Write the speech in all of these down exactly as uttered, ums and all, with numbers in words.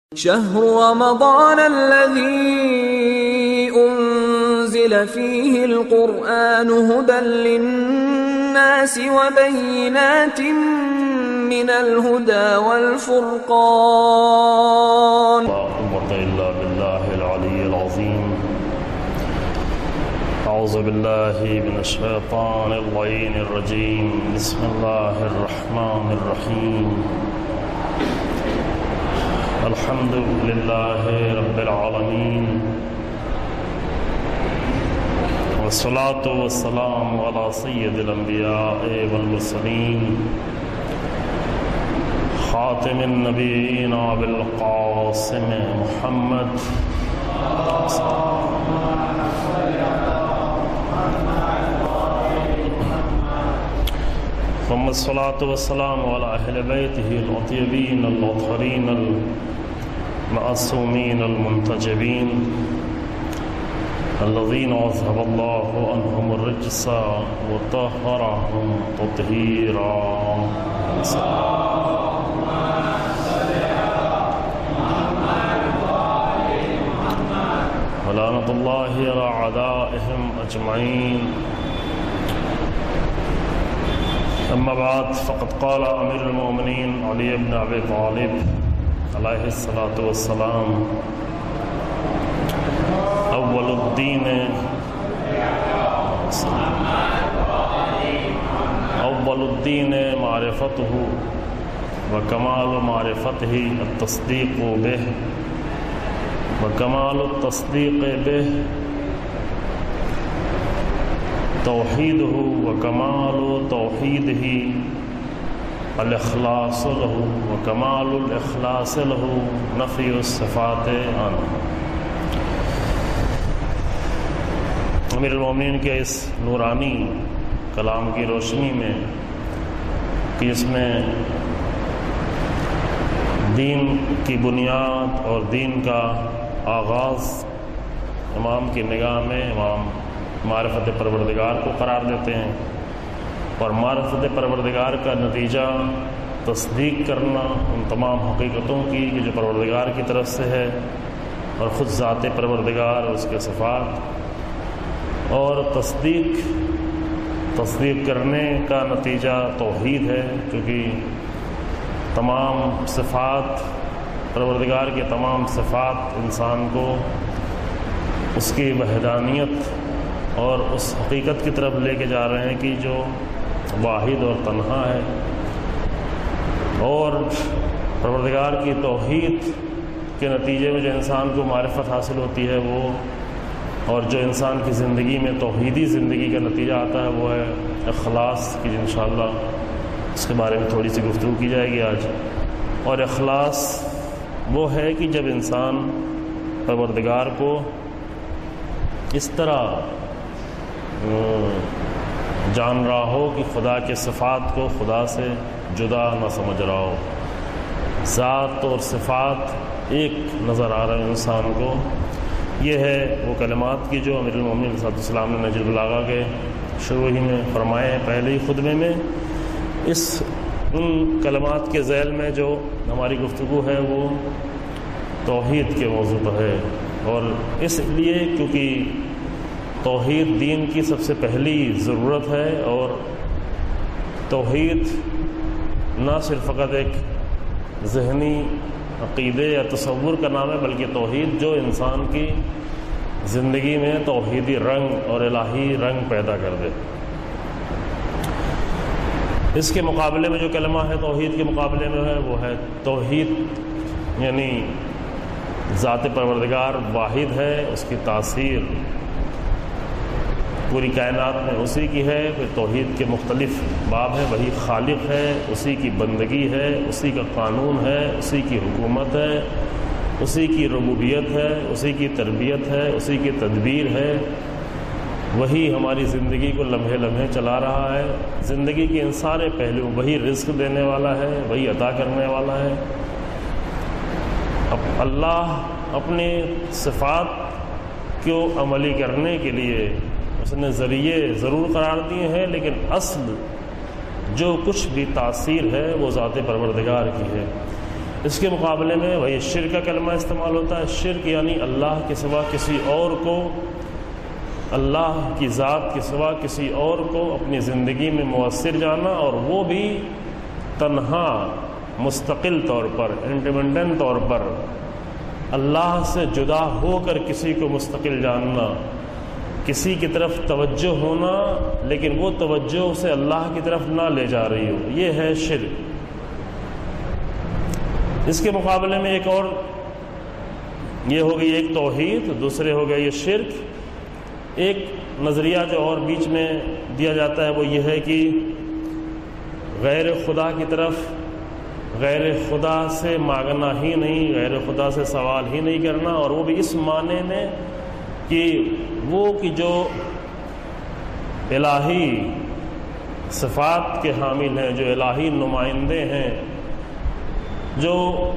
شهر رمضان الذي أنزل فيه القرآن هدى للناس وبينات من الهدى والفرقان. لا قوة إلا بالله العلي العظيم. أعوذ بالله من الشيطان اللعين الرجيم. بسم الله الرحمن الرحيم. الحمد لله رب العالمين، والصلاة والسلام على سيد الأنبياء والمرسلين خاتم النبيين بالقاسم محمد ثم الصلاة والسلام على أهل بيته الأطيبين الأطهرين المعصومين المنتجبين الذين أذهب الله عنهم الرجس وطهرهم تطهيرا. ولعنة الله على أعدائهم أجمعين. أما بعد، فقد قال أمير المؤمنين علي بن أبي طالب عليه الصلاة والسلام: أول الدين أول الدين معرفته وكمال معرفته التصديق به وكمال التصديق به توحيده وكمال توحيده الإخلاص له وكمال الإخلاص له نفي الصفات عنه. امیر المومنین کے اس نورانی کلام کی روشنی میں کہ اس میں دین کی بنیاد اور دین کا آغاز امام کی نگاہ میں امام معرفت پروردگار کو قرار دیتے ہیں، اور معرفت پروردگار کا نتیجہ تصدیق کرنا ان تمام حقیقتوں کی کہ جو پروردگار کی طرف سے ہے، اور خود ذات پروردگار اور اس کے صفات، اور تصدیق تصدیق کرنے کا نتیجہ توحید ہے، کیونکہ تمام صفات پروردگار کے تمام صفات انسان کو اس کی وحدانیت اور اس حقیقت کی طرف لے کے جا رہے ہیں کہ جو واحد اور تنہا ہے، اور پروردگار کی توحید کے نتیجے میں جو انسان کو معرفت حاصل ہوتی ہے وہ، اور جو انسان کی زندگی میں توحیدی زندگی کا نتیجہ آتا ہے وہ ہے اخلاص کی، انشاءاللہ اس کے بارے میں تھوڑی سی گفتگو کی جائے گی آج. اور اخلاص وہ ہے کہ جب انسان پروردگار کو اس طرح جان رہا ہو کہ خدا کے صفات کو خدا سے جدا نہ سمجھ رہا ہو، ذات اور صفات ایک نظر آ رہے ہیں انسان کو. یہ ہے وہ کلمات کی جو امیر المومنین علیہ السلام نے نہج البلاغہ کے شروع ہی میں فرمائے ہیں، پہلے ہی خطبے میں. اس ان کلمات کے ذیل میں جو ہماری گفتگو ہے وہ توحید کے موضوع پر ہے، اور اس لیے کیونکہ توحید دین کی سب سے پہلی ضرورت ہے، اور توحید نہ صرف فقط ایک ذہنی عقیدے یا تصور کا نام ہے، بلکہ توحید جو انسان کی زندگی میں توحیدی رنگ اور الہی رنگ پیدا کر دے. اس کے مقابلے میں جو کلمہ ہے توحید کے مقابلے میں ہے وہ ہے توحید، یعنی ذات پروردگار واحد ہے، اس کی تاثیر پوری کائنات میں اسی کی ہے. پھر توحید کے مختلف باب ہیں، وہی خالق ہے، اسی کی بندگی ہے، اسی کا قانون ہے، اسی کی حکومت ہے، اسی کی ربوبیت ہے، اسی کی تربیت ہے، اسی کی تدبیر ہے. وہی ہماری زندگی کو لمحے لمحے چلا رہا ہے. زندگی کے ان سارے پہلو، وہی رزق دینے والا ہے، وہی عطا کرنے والا ہے. اب اللہ اپنے صفات کو عملی کرنے کے لیے اس نے ذریعے ضرور قرار دیے ہیں، لیکن اصل جو کچھ بھی تاثیر ہے وہ ذات پروردگار کی ہے. اس کے مقابلے میں وہی شرک کا کلمہ استعمال ہوتا ہے. شرک یعنی اللہ کے سوا کسی اور کو، اللہ کی ذات کے سوا کسی اور کو اپنی زندگی میں مؤثر جاننا، اور وہ بھی تنہا مستقل طور پر، انڈیپینڈنٹ طور پر اللہ سے جدا ہو کر کسی کو مستقل جاننا، کسی کی طرف توجہ ہونا لیکن وہ توجہ سے اللہ کی طرف نہ لے جا رہی ہو، یہ ہے شرک. اس کے مقابلے میں ایک اور یہ ہو گئی ایک توحید، دوسرے ہو گیا یہ شرک. ایک نظریہ جو اور بیچ میں دیا جاتا ہے وہ یہ ہے کہ غیر خدا کی طرف، غیر خدا سے مانگنا ہی نہیں، غیر خدا سے سوال ہی نہیں کرنا، اور وہ بھی اس معنی میں کہ وہ کہ جو الہی صفات کے حامل ہیں، جو الہی نمائندے ہیں، جو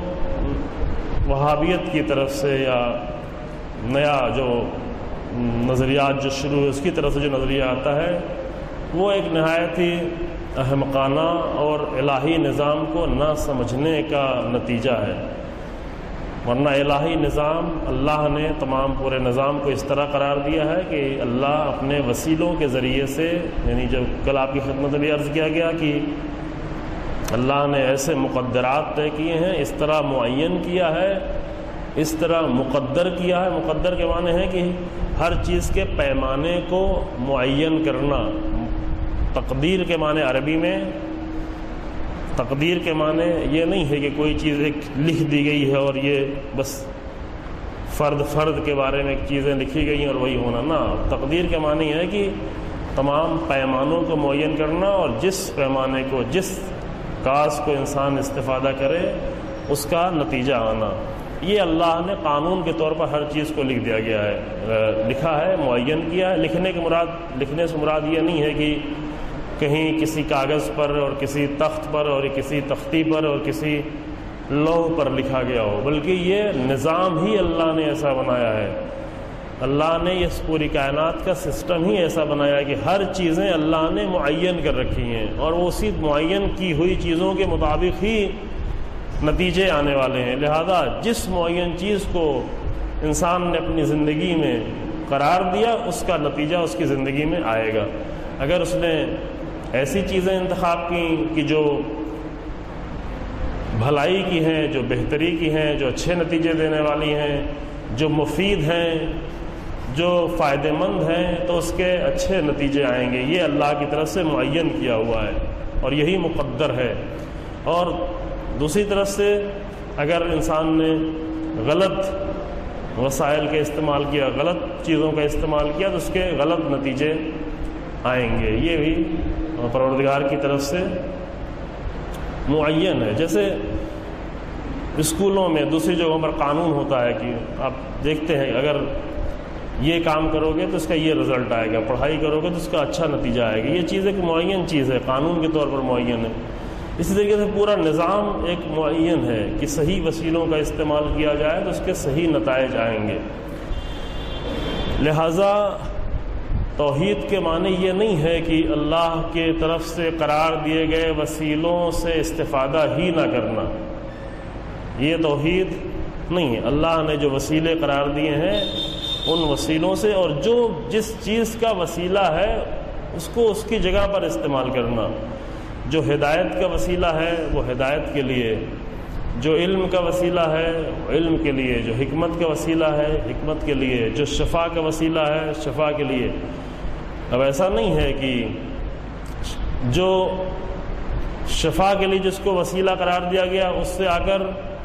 وہابیت کی طرف سے یا نیا جو نظریات جو شروع ہے اس کی طرف سے جو نظریہ آتا ہے وہ ایک نہایت ہی احمقانہ اور الہی نظام کو نہ سمجھنے کا نتیجہ ہے. ورنہ الہی نظام، اللہ نے تمام پورے نظام کو اس طرح قرار دیا ہے کہ اللہ اپنے وسیلوں کے ذریعے سے، یعنی جب کل آپ کی خدمت میں عرض کیا گیا کہ اللہ نے ایسے مقدرات طے کیے ہیں، اس طرح معین کیا ہے، اس طرح مقدر کیا ہے. مقدر کے معنی ہے کہ ہر چیز کے پیمانے کو معین کرنا. تقدیر کے معنی عربی میں، تقدیر کے معنی یہ نہیں ہے کہ کوئی چیز ایک لکھ دی گئی ہے اور یہ بس فرد فرد کے بارے میں چیزیں لکھی گئی ہیں اور وہی ہونا. نہ، تقدیر کے معنی ہے کہ تمام پیمانوں کو معین کرنا، اور جس پیمانے کو، جس کاز کو انسان استفادہ کرے اس کا نتیجہ آنا. یہ اللہ نے قانون کے طور پر ہر چیز کو لکھ دیا گیا ہے، لکھا ہے، معین کیا ہے. لکھنے کے مراد، لکھنے سے مراد یہ نہیں ہے کہ کہیں کسی کاغذ پر اور کسی تخت پر اور کسی تختی پر اور کسی لوح پر لکھا گیا ہو، بلکہ یہ نظام ہی اللہ نے ایسا بنایا ہے. اللہ نے اس پوری کائنات کا سسٹم ہی ایسا بنایا ہے کہ ہر چیزیں اللہ نے معین کر رکھی ہیں، اور وہ اسی معین کی ہوئی چیزوں کے مطابق ہی نتیجے آنے والے ہیں. لہذا جس معین چیز کو انسان نے اپنی زندگی میں قرار دیا اس کا نتیجہ اس کی زندگی میں آئے گا. اگر اس نے ایسی چیزیں انتخاب کی کہ جو بھلائی کی ہیں، جو بہتری کی ہیں، جو اچھے نتیجے دینے والی ہیں، جو مفید ہیں، جو فائدہ مند ہیں، تو اس کے اچھے نتیجے آئیں گے. یہ اللہ کی طرف سے معین کیا ہوا ہے اور یہی مقدر ہے. اور دوسری طرف سے اگر انسان نے غلط وسائل کا استعمال کیا، غلط چیزوں کا استعمال کیا، تو اس کے غلط نتیجے آئیں گے. یہ بھی پروردگار کی طرف سے معین ہے. جیسے اسکولوں میں دوسری جگہوں پر قانون ہوتا ہے کہ آپ دیکھتے ہیں اگر یہ کام کرو گے تو اس کا یہ رزلٹ آئے گا، پڑھائی کرو گے تو اس کا اچھا نتیجہ آئے گا. یہ چیز ایک معین چیز ہے، قانون کے طور پر معین ہے. اسی طریقے سے پورا نظام ایک معین ہے کہ صحیح وسیلوں کا استعمال کیا جائے تو اس کے صحیح نتائج آئیں گے. لہذا توحید کے معنی یہ نہیں ہے کہ اللہ کے طرف سے قرار دیے گئے وسیلوں سے استفادہ ہی نہ کرنا. یہ توحید نہیں ہے. اللہ نے جو وسیلے قرار دیے ہیں ان وسیلوں سے، اور جو جس چیز کا وسیلہ ہے اس کو اس کی جگہ پر استعمال کرنا. جو ہدایت کا وسیلہ ہے وہ ہدایت کے لیے، جو علم کا وسیلہ ہے وہ علم کے لیے، جو حکمت کا وسیلہ ہے حکمت کے لیے، جو شفا کا وسیلہ ہے شفا کے لیے. اب ایسا نہیں ہے کہ جو شفا کے لیے جس کو وسیلہ قرار دیا گیا اس سے آ کر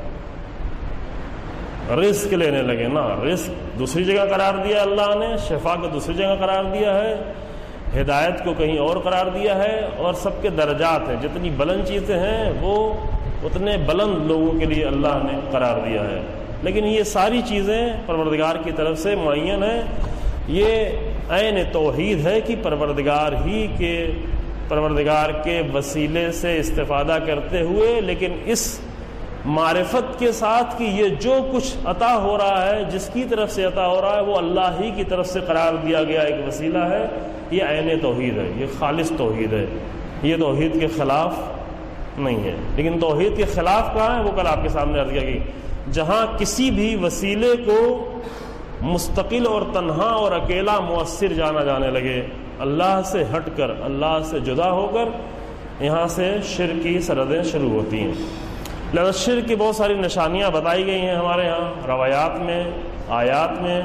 رزق لینے لگے. نا، رزق دوسری جگہ قرار دیا اللہ نے، شفا کو دوسری جگہ قرار دیا ہے، ہدایت کو کہیں اور قرار دیا ہے. اور سب کے درجات ہیں، جتنی بلند چیزیں ہیں وہ اتنے بلند لوگوں کے لیے اللہ نے قرار دیا ہے. لیکن یہ ساری چیزیں پروردگار کی طرف سے معین ہیں. یہ عین توحید ہے کہ پروردگار ہی کے پروردگار کے وسیلے سے استفادہ کرتے ہوئے، لیکن اس معرفت کے ساتھ کہ یہ جو کچھ عطا ہو رہا ہے، جس کی طرف سے عطا ہو رہا ہے وہ اللہ ہی کی طرف سے قرار دیا گیا ایک وسیلہ ہے. یہ عین توحید ہے، یہ خالص توحید ہے. یہ توحید کے خلاف نہیں ہے. لیکن توحید کے خلاف کہاں ہے؟ وہ کل آپ کے سامنے عرض کیا کہ جہاں کسی بھی وسیلے کو مستقل اور تنہا اور اکیلا مؤثر جانا جانے لگے، اللہ سے ہٹ کر، اللہ سے جدا ہو کر، یہاں سے شرک کی سرحدیں شروع ہوتی ہیں. لہذا شرک کی بہت ساری نشانیاں بتائی گئی ہیں ہمارے ہاں روایات میں، آیات میں.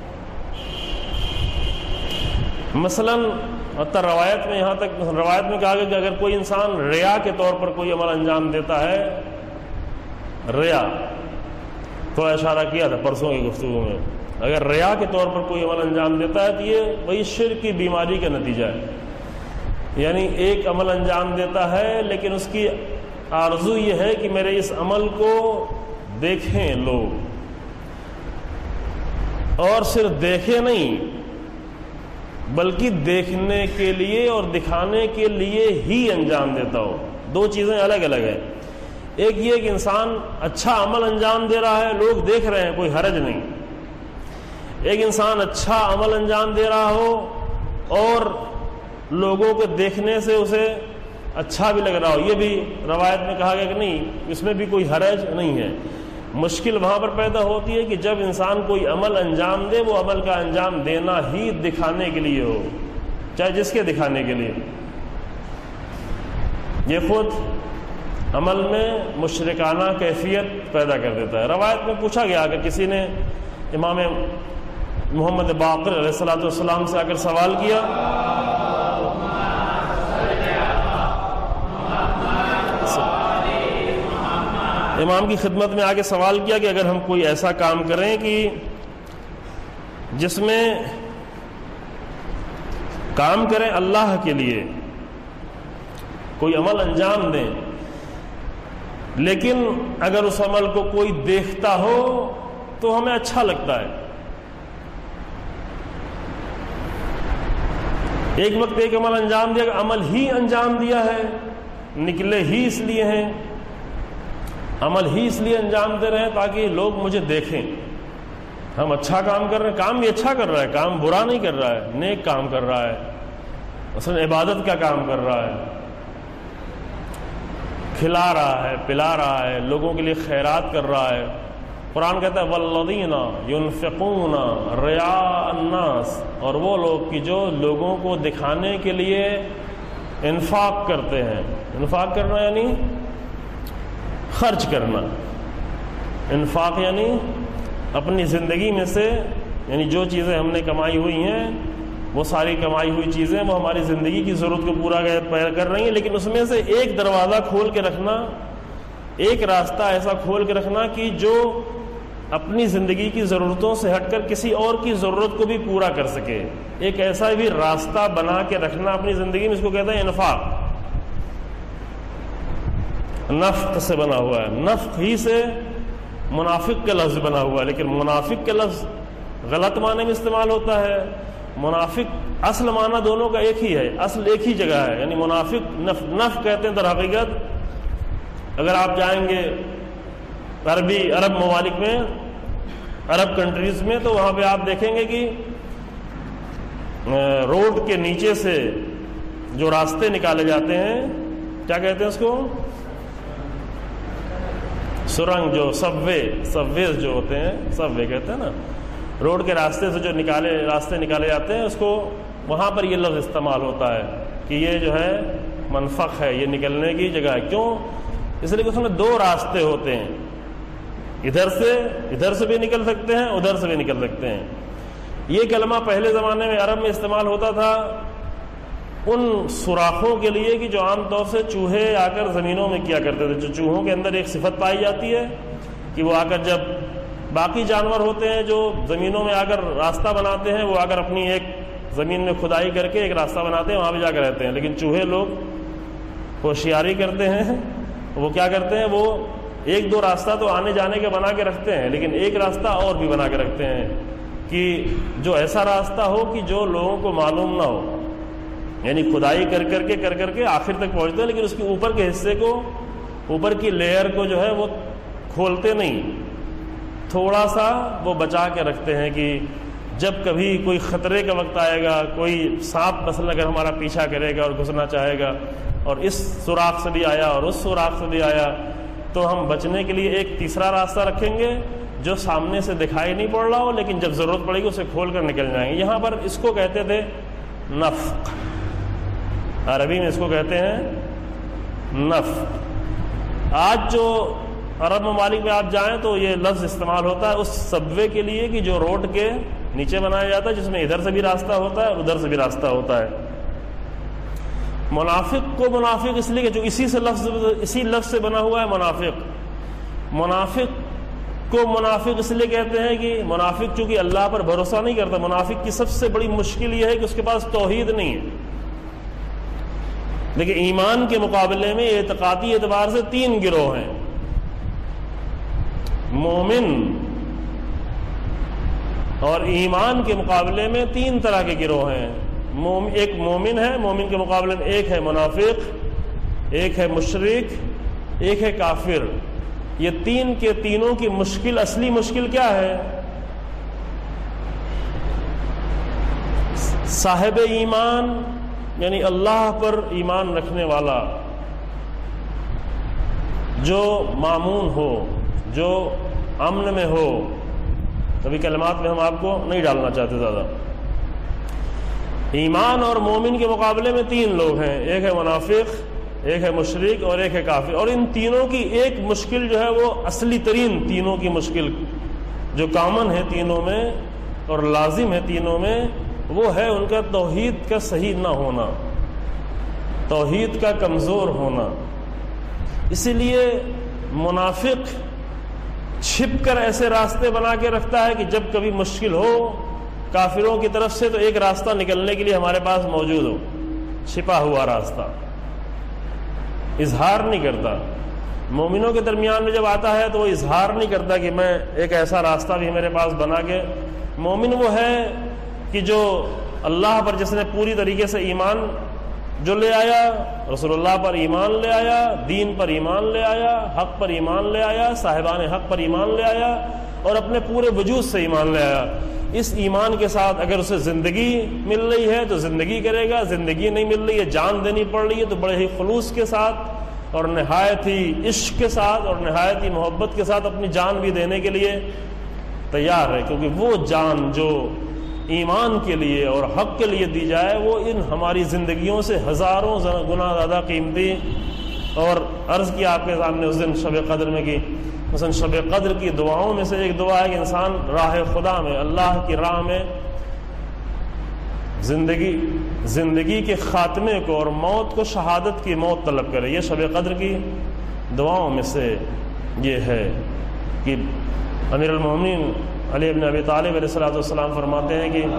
مثلاً حتیٰ روایت میں یہاں تک روایت میں کہا گیا کہ اگر کوئی انسان ریا کے طور پر کوئی عمل انجام دیتا ہے، ریا تھوڑا اشارہ کیا تھا پرسوں کی گفتگو میں، اگر ریا کے طور پر کوئی عمل انجام دیتا ہے تو یہ وہی شرک کی بیماری کا نتیجہ ہے. یعنی ایک عمل انجام دیتا ہے لیکن اس کی آرزو یہ ہے کہ میرے اس عمل کو دیکھیں لوگ، اور صرف دیکھیں نہیں بلکہ دیکھنے کے لیے اور دکھانے کے لیے ہی انجام دیتا ہو. دو چیزیں الگ الگ ہیں. ایک یہ کہ انسان اچھا عمل انجام دے رہا ہے، لوگ دیکھ رہے ہیں، کوئی حرج نہیں. ایک انسان اچھا عمل انجام دے رہا ہو اور لوگوں کو دیکھنے سے اسے اچھا بھی لگ رہا ہو، یہ بھی روایت میں کہا گیا کہ نہیں، اس میں بھی کوئی حرج نہیں ہے. مشکل وہاں پر پیدا ہوتی ہے کہ جب انسان کوئی عمل انجام دے، وہ عمل کا انجام دینا ہی دکھانے کے لیے ہو، چاہے جس کے دکھانے کے لیے. یہ خود عمل میں مشرکانہ کیفیت پیدا کر دیتا ہے. روایت میں پوچھا گیا کہ کسی نے امام محمد باقر علیہ الصلوۃ والسلام سے آ کر سوال کیا، امام کی خدمت میں آ کے سوال کیا کہ اگر ہم کوئی ایسا کام کریں کہ جس میں کام کریں اللہ کے لیے، کوئی عمل انجام دیں، لیکن اگر اس عمل کو کوئی دیکھتا ہو تو ہمیں اچھا لگتا ہے. ایک وقت ایک عمل انجام دیا، عمل ہی انجام دیا ہے، نکلے ہی اس لیے ہیں، عمل ہی اس لیے انجام دے رہے ہیں تاکہ لوگ مجھے دیکھیں، ہم اچھا کام کر رہے ہیں. کام بھی اچھا کر رہا ہے، کام برا نہیں کر رہا ہے، نیک کام کر رہا ہے، مثلا عبادت کا کام کر رہا ہے، کھلا رہا ہے، پلا رہا ہے، لوگوں کے لیے خیرات کر رہا ہے. قرآن کہتا ہے والذین ينفقون رعاء الناس، اور وہ لوگ کہ جو لوگوں کو دکھانے کے لیے انفاق کرتے ہیں. انفاق کرنا یعنی خرچ کرنا. انفاق یعنی اپنی زندگی میں سے، یعنی جو چیزیں ہم نے کمائی ہوئی ہیں وہ ساری کمائی ہوئی چیزیں وہ ہماری زندگی کی ضرورت کو پورا کر رہی ہیں، لیکن اس میں سے ایک دروازہ کھول کے رکھنا، ایک راستہ ایسا کھول کے رکھنا کہ جو اپنی زندگی کی ضرورتوں سے ہٹ کر کسی اور کی ضرورت کو بھی پورا کر سکے. ایک ایسا بھی راستہ بنا کے رکھنا اپنی زندگی میں، اس کو کہتے ہیں انفاق. نفق سے بنا ہوا ہے، نفق ہی سے منافق کا لفظ بنا ہوا ہے، لیکن منافق کا لفظ غلط معنی میں استعمال ہوتا ہے. منافق اصل معنی دونوں کا ایک ہی ہے، اصل ایک ہی جگہ ہے. یعنی منافق نف نف کہتے ہیں در حقیقت. اگر آپ جائیں گے عربی عرب ممالک میں، عرب کنٹریز میں، تو وہاں پہ آپ دیکھیں گے کہ روڈ کے نیچے سے جو راستے نکالے جاتے ہیں، کیا کہتے ہیں اس کو؟ سرنگ، جو سب وے سب ویز جو ہوتے ہیں، سب وے کہتے ہیں نا. روڈ کے راستے سے جو نکالے راستے نکالے جاتے ہیں، اس کو وہاں پر یہ لفظ استعمال ہوتا ہے کہ یہ جو ہے منفق ہے، یہ نکلنے کی جگہ ہے. کیوں؟ اس لیے کہ اس میں دو راستے ہوتے ہیں، ادھر سے ادھر سے بھی نکل سکتے ہیں، ادھر سے بھی نکل سکتے ہیں. یہ کلمہ پہلے زمانے میں عرب میں استعمال ہوتا تھا ان سوراخوں کے لیے کہ جو عام طور سے چوہے آ کر زمینوں میں کیا کرتے تھے. جو چوہوں کے اندر ایک صفت پائی جاتی ہے کہ وہ آ کر، جب باقی جانور ہوتے ہیں جو زمینوں میں آ کر راستہ بناتے ہیں، وہ آ کر اپنی ایک زمین میں کھدائی کر کے ایک راستہ بناتے ہیں، وہاں پہ جا کر رہتے ہیں. لیکن چوہے لوگ ہوشیاری کرتے ہیں، وہ کیا کرتے ہیں، وہ ایک دو راستہ تو آنے جانے کے بنا کے رکھتے ہیں، لیکن ایک راستہ اور بھی بنا کے رکھتے ہیں کہ جو ایسا راستہ ہو کہ جو لوگوں کو معلوم نہ ہو. یعنی کھدائی کر کر کے کر کر کے آخر تک پہنچتے ہیں، لیکن اس کے اوپر کے حصے کو، اوپر کی لیئر کو جو ہے وہ کھولتے نہیں، تھوڑا سا وہ بچا کے رکھتے ہیں کہ جب کبھی کوئی خطرے کا وقت آئے گا، کوئی سانپ مثلا اگر ہمارا پیچھا کرے گا اور گھسنا چاہے گا، اور اس سوراخ سے بھی آیا اور اس سوراخ سے بھی آیا، تو ہم بچنے کے لیے ایک تیسرا راستہ رکھیں گے جو سامنے سے دکھائی نہیں پڑ رہا ہو، لیکن جب ضرورت پڑے گی اسے کھول کر نکل جائیں گے۔ یہاں پر اس کو کہتے تھے نفق، عربی میں اس کو کہتے ہیں نفق۔ آج جو عرب ممالک میں آپ جائیں تو یہ لفظ استعمال ہوتا ہے اس سب وے کے لیے کہ جو روڈ کے نیچے بنایا جاتا ہے، جس میں ادھر سے بھی راستہ ہوتا ہے اور ادھر سے بھی راستہ ہوتا ہے۔ منافق کو منافق اس لیے کہ جو اسی سے لفظ اسی لفظ سے بنا ہوا ہے منافق۔ منافق کو منافق اس لیے کہتے ہیں کہ منافق چونکہ اللہ پر بھروسہ نہیں کرتا، منافق کی سب سے بڑی مشکل یہ ہے کہ اس کے پاس توحید نہیں ہے۔ لیکن ایمان کے مقابلے میں اعتقادی اعتبار سے تین گروہ ہیں۔ مومن اور ایمان کے مقابلے میں تین طرح کے گروہ ہیں۔ ایک مومن ہے، مومن کے مقابلے میں ایک ہے منافق، ایک ہے مشرک، ایک ہے کافر۔ یہ تین کے تینوں کی مشکل، اصلی مشکل کیا ہے؟ صاحب ایمان یعنی اللہ پر ایمان رکھنے والا، جو مامون ہو، جو امن میں ہو۔ کبھی کلمات میں ہم آپ کو نہیں ڈالنا چاہتے زیادہ۔ ایمان اور مومن کے مقابلے میں تین لوگ ہیں، ایک ہے منافق، ایک ہے مشرک اور ایک ہے کافر۔ اور ان تینوں کی ایک مشکل جو ہے وہ اصلی ترین تینوں کی مشکل جو کامن ہے تینوں میں اور لازم ہے تینوں میں، وہ ہے ان کا توحید کا صحیح نہ ہونا، توحید کا کمزور ہونا۔ اسی لیے منافق چھپ کر ایسے راستے بنا کے رکھتا ہے کہ جب کبھی مشکل ہو کافروں کی طرف سے تو ایک راستہ نکلنے کے لیے ہمارے پاس موجود ہو، چھپا ہوا راستہ، اظہار نہیں کرتا۔ مومنوں کے درمیان میں جب آتا ہے تو وہ اظہار نہیں کرتا کہ میں ایک ایسا راستہ بھی میرے پاس بنا کے۔ مومن وہ ہے کہ جو اللہ پر جس نے پوری طریقے سے ایمان جو لے آیا، رسول اللہ پر ایمان لے آیا، دین پر ایمان لے آیا، حق پر ایمان لے آیا، صاحبان حق پر ایمان لے آیا اور اپنے پورے وجود سے ایمان لے آیا۔ اس ایمان کے ساتھ اگر اسے زندگی مل رہی ہے تو زندگی کرے گا، زندگی نہیں مل رہی ہے، جان دینی پڑ رہی ہے تو بڑے ہی خلوص کے ساتھ اور نہایت ہی عشق کے ساتھ اور نہایت ہی محبت کے ساتھ اپنی جان بھی دینے کے لیے تیار ہے، کیونکہ وہ جان جو ایمان کے لیے اور حق کے لیے دی جائے وہ ان ہماری زندگیوں سے ہزاروں گنا زیادہ قیمتی۔ اور عرض کیا آپ کے سامنے اس دن شب قدر میں کی، مثلا شب قدر کی دعاؤں میں سے ایک دعا ہے کہ انسان راہ خدا میں، اللہ کی راہ میں زندگی زندگی کے خاتمے کو اور موت کو شہادت کی موت طلب کرے۔ یہ شب قدر کی دعاؤں میں سے یہ ہے کہ امیر المومنین علی بن ابی طالب علیہ الصلوۃ والسلام فرماتے ہیں کہ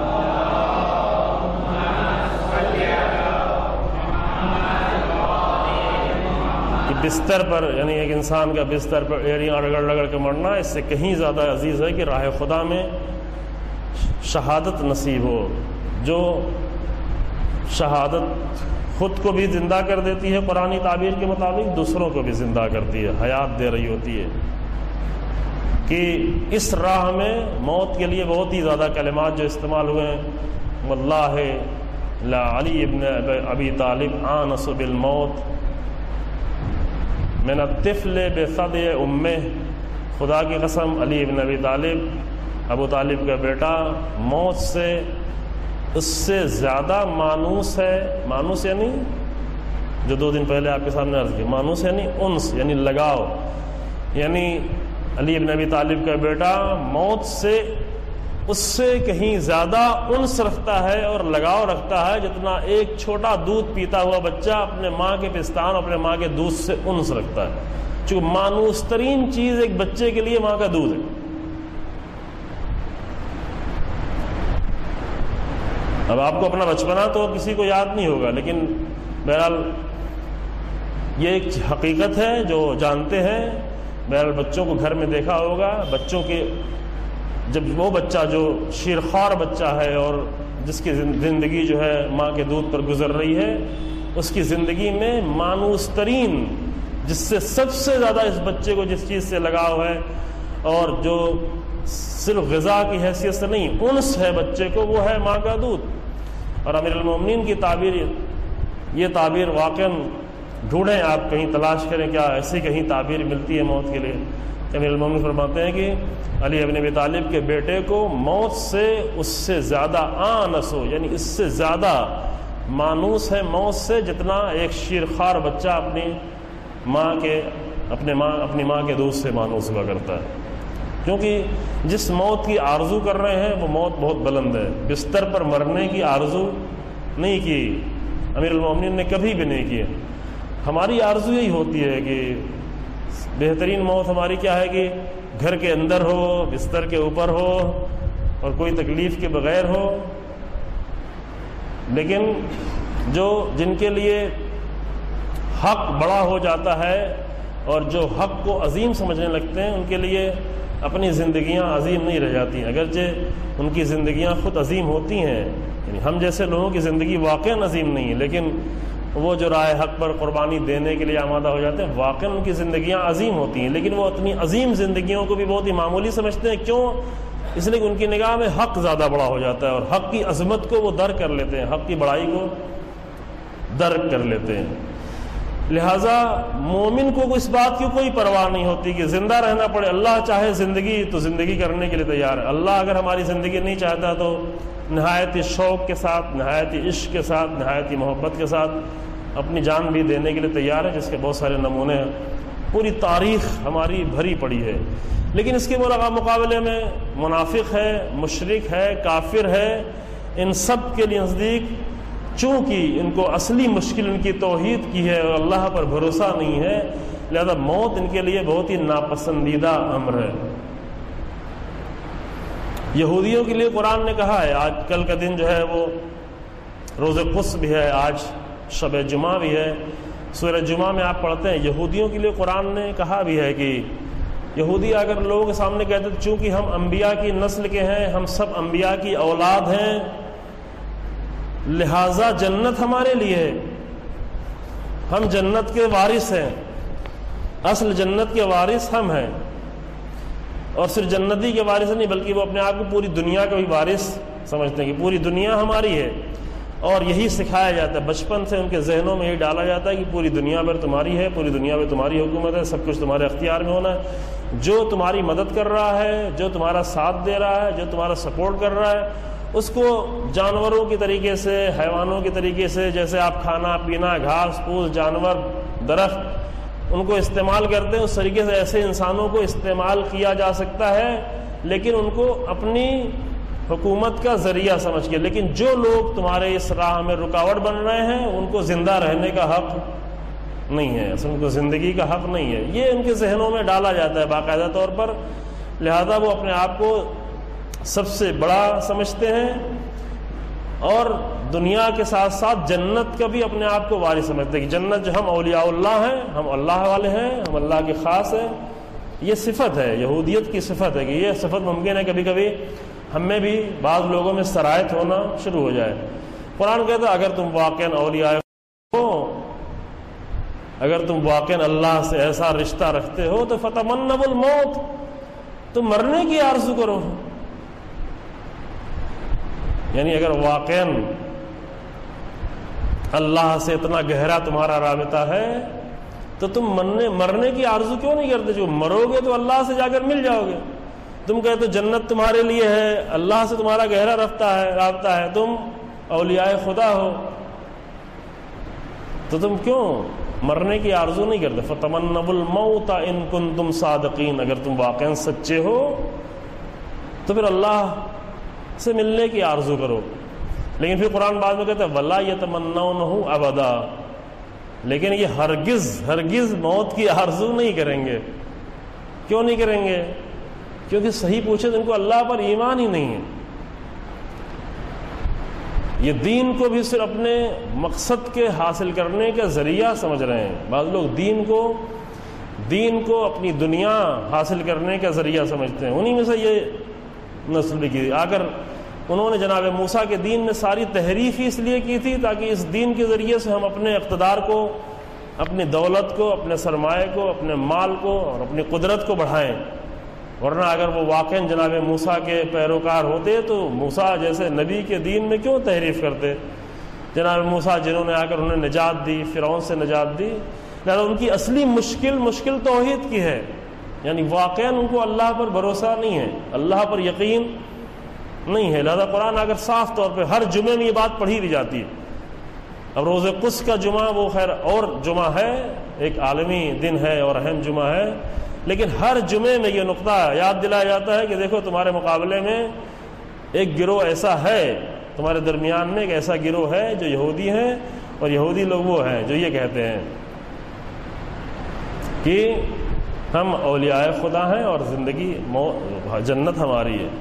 کہ بستر پر یعنی ایک انسان کا بستر پر ایڑیاں رگڑ رگڑ کے مرنا اس سے کہیں زیادہ عزیز ہے کہ راہ خدا میں شہادت نصیب ہو، جو شہادت خود کو بھی زندہ کر دیتی ہے قرآنی تعبیر کے مطابق، دوسروں کو بھی زندہ کرتی ہے، حیات دے رہی ہوتی ہے۔ کہ اس راہ میں موت کے لیے بہت ہی زیادہ کلمات جو استعمال ہوئے ہیں، واللہ لا علی ابن ابی طالب آنس بالموت من الطفل بثدی امہ، خدا کی قسم علی ابن ابی طالب ابو طالب کا بیٹا موت سے اس سے زیادہ مانوس ہے۔ مانوس یعنی جو دو دن پہلے آپ کے سامنے عرض کی، مانوس یعنی انس یعنی لگاؤ، یعنی علی ابن ابی طالب کا بیٹا موت سے اس سے کہیں زیادہ انس رکھتا ہے اور لگاؤ رکھتا ہے جتنا ایک چھوٹا دودھ پیتا ہوا بچہ اپنے ماں کے پستان اپنے ماں کے دودھ سے انس رکھتا ہے، چونکہ مانوس ترین چیز ایک بچے کے لیے ماں کا دودھ ہے۔ اب آپ کو اپنا بچپنا تو کسی کو یاد نہیں ہوگا، لیکن بہرحال یہ ایک حقیقت ہے جو جانتے ہیں۔ بہرحال بچوں کو گھر میں دیکھا ہوگا، بچوں کے جب وہ بچہ جو شیرخوار بچہ ہے اور جس کی زندگی جو ہے ماں کے دودھ پر گزر رہی ہے، اس کی زندگی میں مانوس ترین جس سے سب سے زیادہ اس بچے کو جس چیز سے لگاؤ ہے اور جو صرف غذا کی حیثیت سے نہیں انس ہے بچے کو، وہ ہے ماں کا دودھ۔ اور امیر المومنین کی تعبیر، یہ تعبیر واقعاً ڈھونڈیں آپ کہیں تلاش کریں کیا ایسی کہیں تعبیر ملتی ہے موت کے لیے. امیر المومنین فرماتے ہیں کہ علی ابن ابی طالب کے بیٹے کو موت سے اس سے زیادہ آنس ہو، یعنی اس سے زیادہ مانوس ہے موت سے جتنا ایک شیرخوار بچہ اپنی ماں کے اپنے ماں اپنی ماں کے دودھ سے مانوس ہوا کرتا ہے. کیونکہ جس موت کی آرزو کر رہے ہیں وہ موت بہت بلند ہے. بستر پر مرنے کی آرزو نہیں کی امیر المومنین نے، کبھی بھی نہیں کی. ہماری آرزو یہی ہوتی ہے کہ بہترین موت ہماری کیا ہے کہ گھر کے اندر ہو، بستر کے اوپر ہو اور کوئی تکلیف کے بغیر ہو. لیکن جو جن کے لیے حق بڑا ہو جاتا ہے اور جو حق کو عظیم سمجھنے لگتے ہیں ان کے لیے اپنی زندگیاں عظیم نہیں رہ جاتی. اگرچہ ان کی زندگیاں خود عظیم ہوتی ہیں، یعنی ہم جیسے لوگوں کی زندگی واقعاً عظیم نہیں ہے، لیکن وہ جو راہ حق پر قربانی دینے کے لیے آمادہ ہو جاتے ہیں واقعاً ان کی زندگیاں عظیم ہوتی ہیں، لیکن وہ اتنی عظیم زندگیوں کو بھی بہت ہی معمولی سمجھتے ہیں. کیوں؟ اس لیے کہ ان کی نگاہ میں حق زیادہ بڑا ہو جاتا ہے اور حق کی عظمت کو وہ درک کر لیتے ہیں، حق کی بڑائی کو درک کر لیتے ہیں. لہٰذا مومن کو اس بات کی کوئی پرواہ نہیں ہوتی کہ زندہ رہنا پڑے. اللہ چاہے زندگی تو زندگی کرنے کے لیے تیار ہے. اللہ اگر ہماری زندگی نہیں چاہتا تو نہایت شوق کے ساتھ، نہایت عشق کے ساتھ، نہایت محبت کے ساتھ اپنی جان بھی دینے کے لیے تیار ہے، جس کے بہت سارے نمونے ہیں. پوری تاریخ ہماری بھری پڑی ہے. لیکن اس کے مقابلے میں منافق ہے، مشرک ہے، کافر ہے، ان سب کے نزدیک چونکہ ان کو اصلی مشکل ان کی توحید کی ہے اور اللہ پر بھروسہ نہیں ہے، لہذا موت ان کے لیے بہت ہی ناپسندیدہ امر ہے. یہودیوں کے لیے قرآن نے کہا ہے، آج کل کا دن جو ہے وہ روز قدس بھی ہے، آج شب جمعہ بھی ہے. سورہ جمعہ میں آپ پڑھتے ہیں یہودیوں کے لیے قرآن نے کہا بھی ہے کہ یہودی اگر لوگوں کے سامنے کہتے ہیں چونکہ ہم انبیاء کی نسل کے ہیں، ہم سب انبیاء کی اولاد ہیں، لہذا جنت ہمارے لیے ہے، ہم جنت کے وارث ہیں، اصل جنت کے وارث ہم ہیں. اور صرف جنتی کے وارث نہیں بلکہ وہ اپنے آپ کو پوری دنیا کا بھی وارث سمجھتے ہیں کہ پوری دنیا ہماری ہے. اور یہی سکھایا جاتا ہے، بچپن سے ان کے ذہنوں میں یہی ڈالا جاتا ہے کہ پوری دنیا پر تمہاری ہے، پوری دنیا میں تمہاری حکومت ہے، سب کچھ تمہارے اختیار میں ہونا ہے. جو تمہاری مدد کر رہا ہے، جو تمہارا ساتھ دے رہا ہے، جو تمہارا سپورٹ کر رہا ہے، اس کو جانوروں کی طریقے سے، حیوانوں کے طریقے سے، جیسے آپ کھانا پینا، گھاس پھوس، جانور، درخت ان کو استعمال کرتے ہیں، اس طریقے سے ایسے انسانوں کو استعمال کیا جا سکتا ہے، لیکن ان کو اپنی حکومت کا ذریعہ سمجھ کے. لیکن جو لوگ تمہارے اس راہ میں رکاوٹ بن رہے ہیں ان کو زندہ رہنے کا حق نہیں ہے، ان کو زندگی کا حق نہیں ہے. یہ ان کے ذہنوں میں ڈالا جاتا ہے باقاعدہ طور پر. لہذا وہ اپنے آپ کو سب سے بڑا سمجھتے ہیں اور دنیا کے ساتھ ساتھ جنت کا بھی اپنے آپ کو وارث سمجھتے ہیں کہ جنت جو ہم اولیاء اللہ ہیں، ہم اللہ والے ہیں، ہم اللہ کے خاص ہیں. یہ صفت ہے، یہودیت کی صفت ہے کہ یہ صفت ممکن ہے کبھی کبھی ہم میں بھی بعض لوگوں میں سرایت ہونا شروع ہو جائے. قرآن کہتا ہے اگر تم واقعاً اولیاء ہو، اگر تم واقعاً اللہ سے ایسا رشتہ رکھتے ہو تو فتمنوا الموت، تم مرنے کی آرزو کرو. یعنی اگر واقعاً اللہ سے اتنا گہرا تمہارا رابطہ ہے تو تم مرنے مرنے کی آرزو کیوں نہیں کرتے؟ جو مرو گے تو اللہ سے جا کر مل جاؤ گے. تم کہتے جنت تمہارے لیے ہے، اللہ سے تمہارا گہرا رابطہ ہے رابطہ ہے تم اولیاء خدا ہو، تو تم کیوں مرنے کی آرزو نہیں کرتے؟ فتمنوا الموت ان کنتم صادقین، اگر تم واقعا سچے ہو تو پھر اللہ سے ملنے کی آرزو کرو. لیکن پھر قرآن بعد میں کہتا ہے وَلَا يَتَمَنَّوْنَهُ أَبَدًا، لیکن یہ ہرگز ہرگز موت کی آرزو نہیں کریں گے. کیوں نہیں کریں گے؟ کیونکہ صحیح پوچھے تو ان کو اللہ پر ایمان ہی نہیں ہے. یہ دین کو بھی صرف اپنے مقصد کے حاصل کرنے کا ذریعہ سمجھ رہے ہیں. بعض لوگ دین کو دین کو اپنی دنیا حاصل کرنے کا ذریعہ سمجھتے ہیں. انہی میں سے یہ نسل بھی کی. اگر انہوں نے جناب موسیٰ کے دین میں ساری تحریف ہی اس لیے کی تھی تاکہ اس دین کے ذریعے سے ہم اپنے اقتدار کو، اپنی دولت کو، اپنے سرمایہ کو، اپنے مال کو اور اپنی قدرت کو بڑھائیں. ورنہ اگر وہ واقعاً جناب موسیٰ کے پیروکار ہوتے تو موسیٰ جیسے نبی کے دین میں کیوں تحریف کرتے؟ جناب موسیٰ جنہوں نے آ کر انہیں نجات دی، فرعون سے نجات دی، لہذا ان کی اصلی مشکل مشکل توحید کی ہے، یعنی واقعاً ان کو اللہ پر بھروسہ نہیں ہے، اللہ پر یقین نہیں ہے۔ لہذا قرآن اگر صاف طور پہ ہر جمعے میں یہ بات پڑھی بھی جاتی ہے، اب روز قدس کا جمعہ وہ خیر اور جمعہ ہے، ایک عالمی دن ہے اور اہم جمعہ ہے، لیکن ہر جمعے میں یہ نقطہ یاد دلایا جاتا ہے کہ دیکھو تمہارے مقابلے میں ایک گروہ ایسا ہے، تمہارے درمیان میں ایک ایسا گروہ ہے جو یہودی ہیں، اور یہودی لوگ وہ ہیں جو یہ کہتے ہیں کہ ہم اولیاء خدا ہیں اور زندگی جنت ہماری ہے۔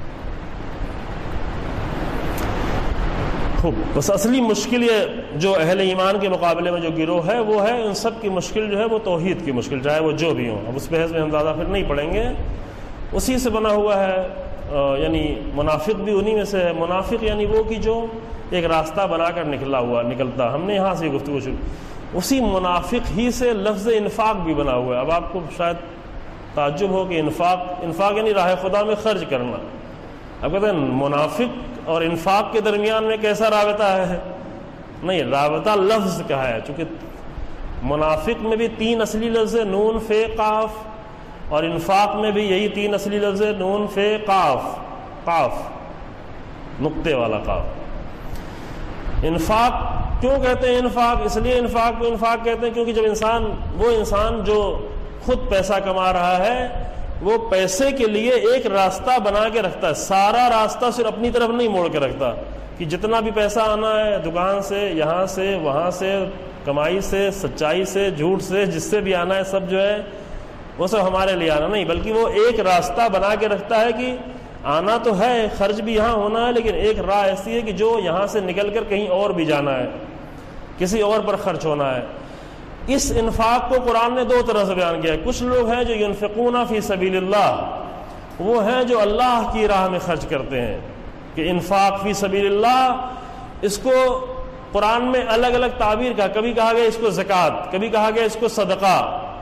خوب، بس اصلی مشکل یہ جو اہل ایمان کے مقابلے میں جو گروہ ہے وہ ہے، ان سب کی مشکل جو ہے وہ توحید کی مشکل، چاہے وہ جو بھی ہوں۔ اب اس بحث میں ہم زیادہ پھر نہیں پڑھیں گے، اسی سے بنا ہوا ہے، یعنی منافق بھی انہی میں سے ہے۔ منافق یعنی وہ کہ جو ایک راستہ بنا کر نکلا ہوا نکلتا، ہم نے یہاں سے گفتگو شروع، اسی منافق ہی سے لفظ انفاق بھی بنا ہوا ہے۔ اب آپ کو شاید تعجب ہو کہ انفاق انفاق یعنی راہ خدا میں خرچ کرنا، اب کہتے ہیں منافق اور انفاق کے درمیان میں کیسا رابطہ ہے؟ نہیں، رابطہ لفظ کا ہے، چونکہ منافق میں بھی تین اصلی لفظ ہے، نون فے قاف، اور انفاق میں بھی یہی تین اصلی لفظ ہے، نون فے قاف، قاف نقطے والا قاف۔ انفاق کیوں کہتے ہیں انفاق؟ اس لیے انفاق کو انفاق کہتے ہیں کیونکہ جب انسان وہ انسان جو خود پیسہ کما رہا ہے وہ پیسے کے لیے ایک راستہ بنا کے رکھتا ہے، سارا راستہ صرف اپنی طرف نہیں موڑ کے رکھتا کہ جتنا بھی پیسہ آنا ہے دکان سے، یہاں سے، وہاں سے، کمائی سے، سچائی سے، جھوٹ سے، جس سے بھی آنا ہے سب جو ہے وہ سب ہمارے لیے آنا نہیں، بلکہ وہ ایک راستہ بنا کے رکھتا ہے کہ آنا تو ہے، خرچ بھی یہاں ہونا ہے، لیکن ایک راہ ایسی ہے کہ جو یہاں سے نکل کر کہیں اور بھی جانا ہے، کسی اور پر خرچ ہونا ہے۔ اس انفاق کو قرآن نے دو طرح سے بیان کیا ہے۔ کچھ لوگ ہیں جو ينفقون فی سبیل اللہ، وہ ہیں جو اللہ کی راہ میں خرچ کرتے ہیں، کہ انفاق فی سبیل اللہ، اس کو قرآن میں الگ الگ تعبیر کا، کبھی کہا گیا اس کو زکوٰۃ، کبھی کہا گیا اس کو صدقہ۔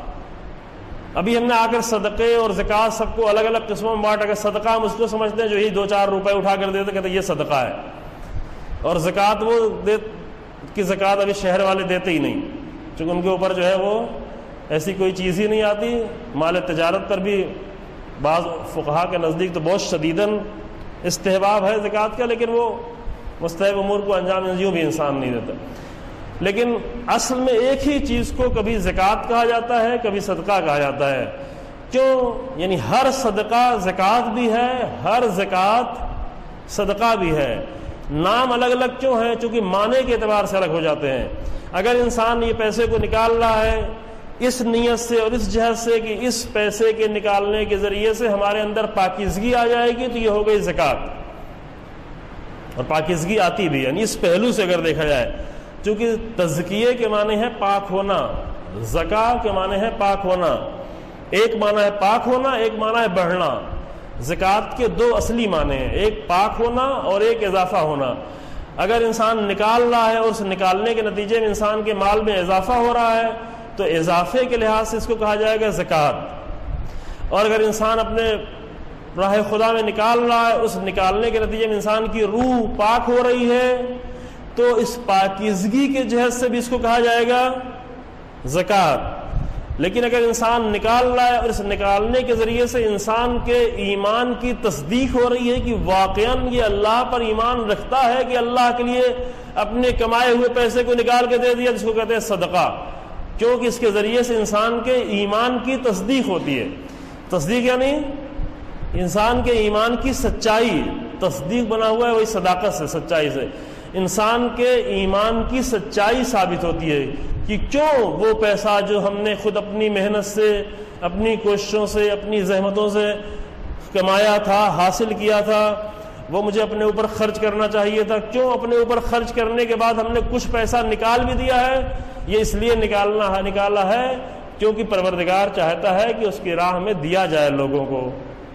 ابھی ہم نے آ کر صدقے اور زکوٰۃ سب کو الگ الگ قسموں میں بانٹا، اگر صدقہ ہم اس کو سمجھتے ہیں جو ہی دو چار روپے اٹھا کر دیتے کہتے ہیں یہ صدقہ ہے، اور زکوٰۃ وہ دے کہ زکوٰۃ ابھی شہر والے دیتے ہی نہیں، چونکہ ان کے اوپر جو ہے وہ ایسی کوئی چیز ہی نہیں آتی۔ مال تجارت پر بھی بعض فقہا کے نزدیک تو بہت شدیداً استحباب ہے زکوٰۃ کا، لیکن وہ مستحب امور کو انجام یوں بھی انسان نہیں دیتا۔ لیکن اصل میں ایک ہی چیز کو کبھی زکوٰۃ کہا جاتا ہے، کبھی صدقہ کہا جاتا ہے۔ کیوں؟ یعنی ہر صدقہ زکوٰۃ بھی ہے، ہر زکوٰۃ صدقہ بھی ہے۔ نام الگ الگ کیوں ہیں؟ چونکہ معنی کے اعتبار سے الگ ہو جاتے ہیں۔ اگر انسان یہ پیسے کو نکال رہا ہے اس نیت سے اور اس جہت سے کہ اس پیسے کے نکالنے کے ذریعے سے ہمارے اندر پاکیزگی آ جائے گی، تو یہ ہو گئی زکوٰۃ، اور پاکیزگی آتی بھی، یعنی اس پہلو سے اگر دیکھا جائے، چونکہ تزکیے کے معنی ہے پاک ہونا، زکوٰۃ کے معنی ہے پاک ہونا۔ ایک معنی ہے پاک ہونا، ایک معنی ہے بڑھنا۔ زکوٰۃ کے دو اصلی معنی ہیں، ایک پاک ہونا اور ایک اضافہ ہونا۔ اگر انسان نکال رہا ہے اور اس نکالنے کے نتیجے میں انسان کے مال میں اضافہ ہو رہا ہے تو اضافے کے لحاظ سے اس کو کہا جائے گا زکوٰۃ، اور اگر انسان اپنے راہ خدا میں نکال رہا ہے، اس نکالنے کے نتیجے میں انسان کی روح پاک ہو رہی ہے، تو اس پاکیزگی کے جہت سے بھی اس کو کہا جائے گا زکوٰۃ۔ لیکن اگر انسان نکال رہا ہے اور اس نکالنے کے ذریعے سے انسان کے ایمان کی تصدیق ہو رہی ہے کہ واقعاً یہ اللہ پر ایمان رکھتا ہے کہ اللہ کے لیے اپنے کمائے ہوئے پیسے کو نکال کے دے دیا، جس کو کہتے ہیں صدقہ، کیونکہ اس کے ذریعے سے انسان کے ایمان کی تصدیق ہوتی ہے۔ تصدیق یعنی انسان کے ایمان کی سچائی، تصدیق بنا ہوا ہے وہی صداقت سے، سچائی سے انسان کے ایمان کی سچائی ثابت ہوتی ہے کہ کیوں وہ پیسہ جو ہم نے خود اپنی محنت سے، اپنی کوششوں سے، اپنی زحمتوں سے کمایا تھا، حاصل کیا تھا، وہ مجھے اپنے اوپر خرچ کرنا چاہیے تھا، کیوں اپنے اوپر خرچ کرنے کے بعد ہم نے کچھ پیسہ نکال بھی دیا ہے؟ یہ اس لیے نکالنا ہے نکالا ہے کیونکہ پروردگار چاہتا ہے کہ اس کی راہ میں دیا جائے، لوگوں کو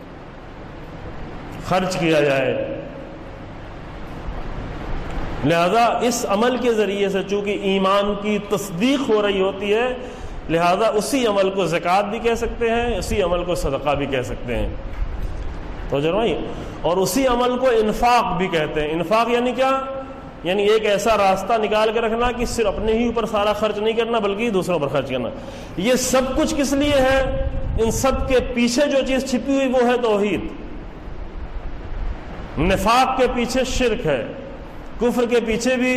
خرچ کیا جائے۔ لہذا اس عمل کے ذریعے سے چونکہ ایمان کی تصدیق ہو رہی ہوتی ہے، لہذا اسی عمل کو زکوٰۃ بھی کہہ سکتے ہیں، اسی عمل کو صدقہ بھی کہہ سکتے ہیں۔ تو جناب، اور اسی عمل کو انفاق بھی کہتے ہیں۔ انفاق یعنی کیا؟ یعنی ایک ایسا راستہ نکال کے رکھنا کہ صرف اپنے ہی اوپر سارا خرچ نہیں کرنا بلکہ دوسروں پر خرچ کرنا. یہ سب کچھ کس لیے ہے؟ ان سب کے پیچھے جو چیز چھپی ہوئی وہ ہے توحید. نفاق کے پیچھے شرک ہے، کفر کے پیچھے بھی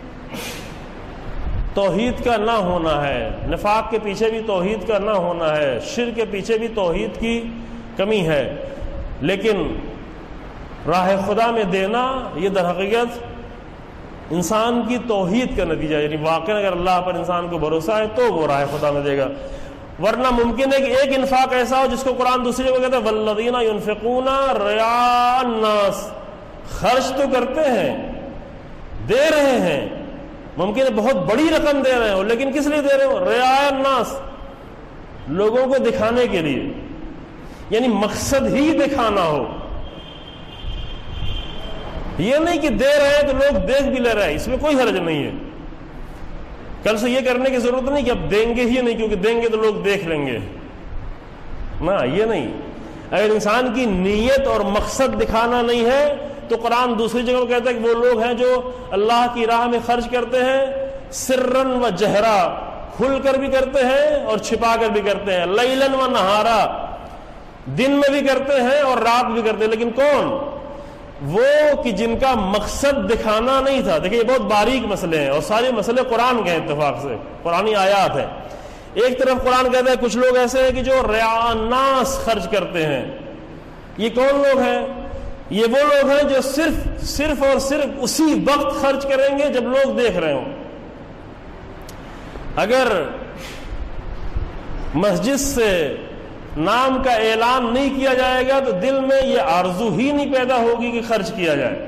توحید کا نہ ہونا ہے، نفاق کے پیچھے بھی توحید کا نہ ہونا ہے، شرک کے پیچھے بھی توحید کی کمی ہے. لیکن راہ خدا میں دینا یہ در حقیقت انسان کی توحید کا نتیجہ ہے. یعنی واقعا اگر اللہ پر انسان کو بھروسہ ہے تو وہ راہ خدا میں دے گا، ورنہ ممکن ہے کہ ایک انفاق ایسا ہو جس کو قرآن دوسری جگہ کہتا ہے والذین ينفقون رعاء الناس، خرچ تو کرتے ہیں، دے رہے ہیں، ممکن ہے بہت بڑی رقم دے رہے ہو، لیکن کس لیے دے رہے ہو؟ رعاء الناس، لوگوں کو دکھانے کے لیے. یعنی مقصد ہی دکھانا ہو، یہ نہیں کہ دے رہے ہیں تو لوگ دیکھ بھی لے رہے ہیں، اس میں کوئی حرج نہیں ہے. کل سے یہ کرنے کی ضرورت نہیں کہ اب دیں گے ہی نہیں کیونکہ دیں گے تو لوگ دیکھ لیں گے، نہ یہ نہیں. اگر انسان کی نیت اور مقصد دکھانا نہیں ہے تو قرآن دوسری جگہ کہتا ہے کہ وہ لوگ ہیں جو اللہ کی راہ میں خرچ کرتے ہیں سرن و جہرا، کھل کر بھی کرتے ہیں اور چھپا کر بھی کرتے ہیں، لیلن و نہارا، دن میں بھی کرتے ہیں اور رات بھی کرتے ہیں. لیکن کون؟ وہ کہ جن کا مقصد دکھانا نہیں تھا. دیکھیں یہ بہت باریک مسئلے ہیں اور سارے مسئلے قرآن کے اتفاق سے قرآنی آیات ہیں. ایک طرف قرآن کہتا ہے کچھ لوگ ایسے ہیں کہ جو رعاء الناس خرچ کرتے ہیں. یہ کون لوگ ہیں؟ یہ وہ لوگ ہیں جو صرف صرف اور صرف اسی وقت خرچ کریں گے جب لوگ دیکھ رہے ہوں. اگر مسجد سے نام کا اعلان نہیں کیا جائے گا تو دل میں یہ آرزو ہی نہیں پیدا ہوگی کہ خرچ کیا جائے.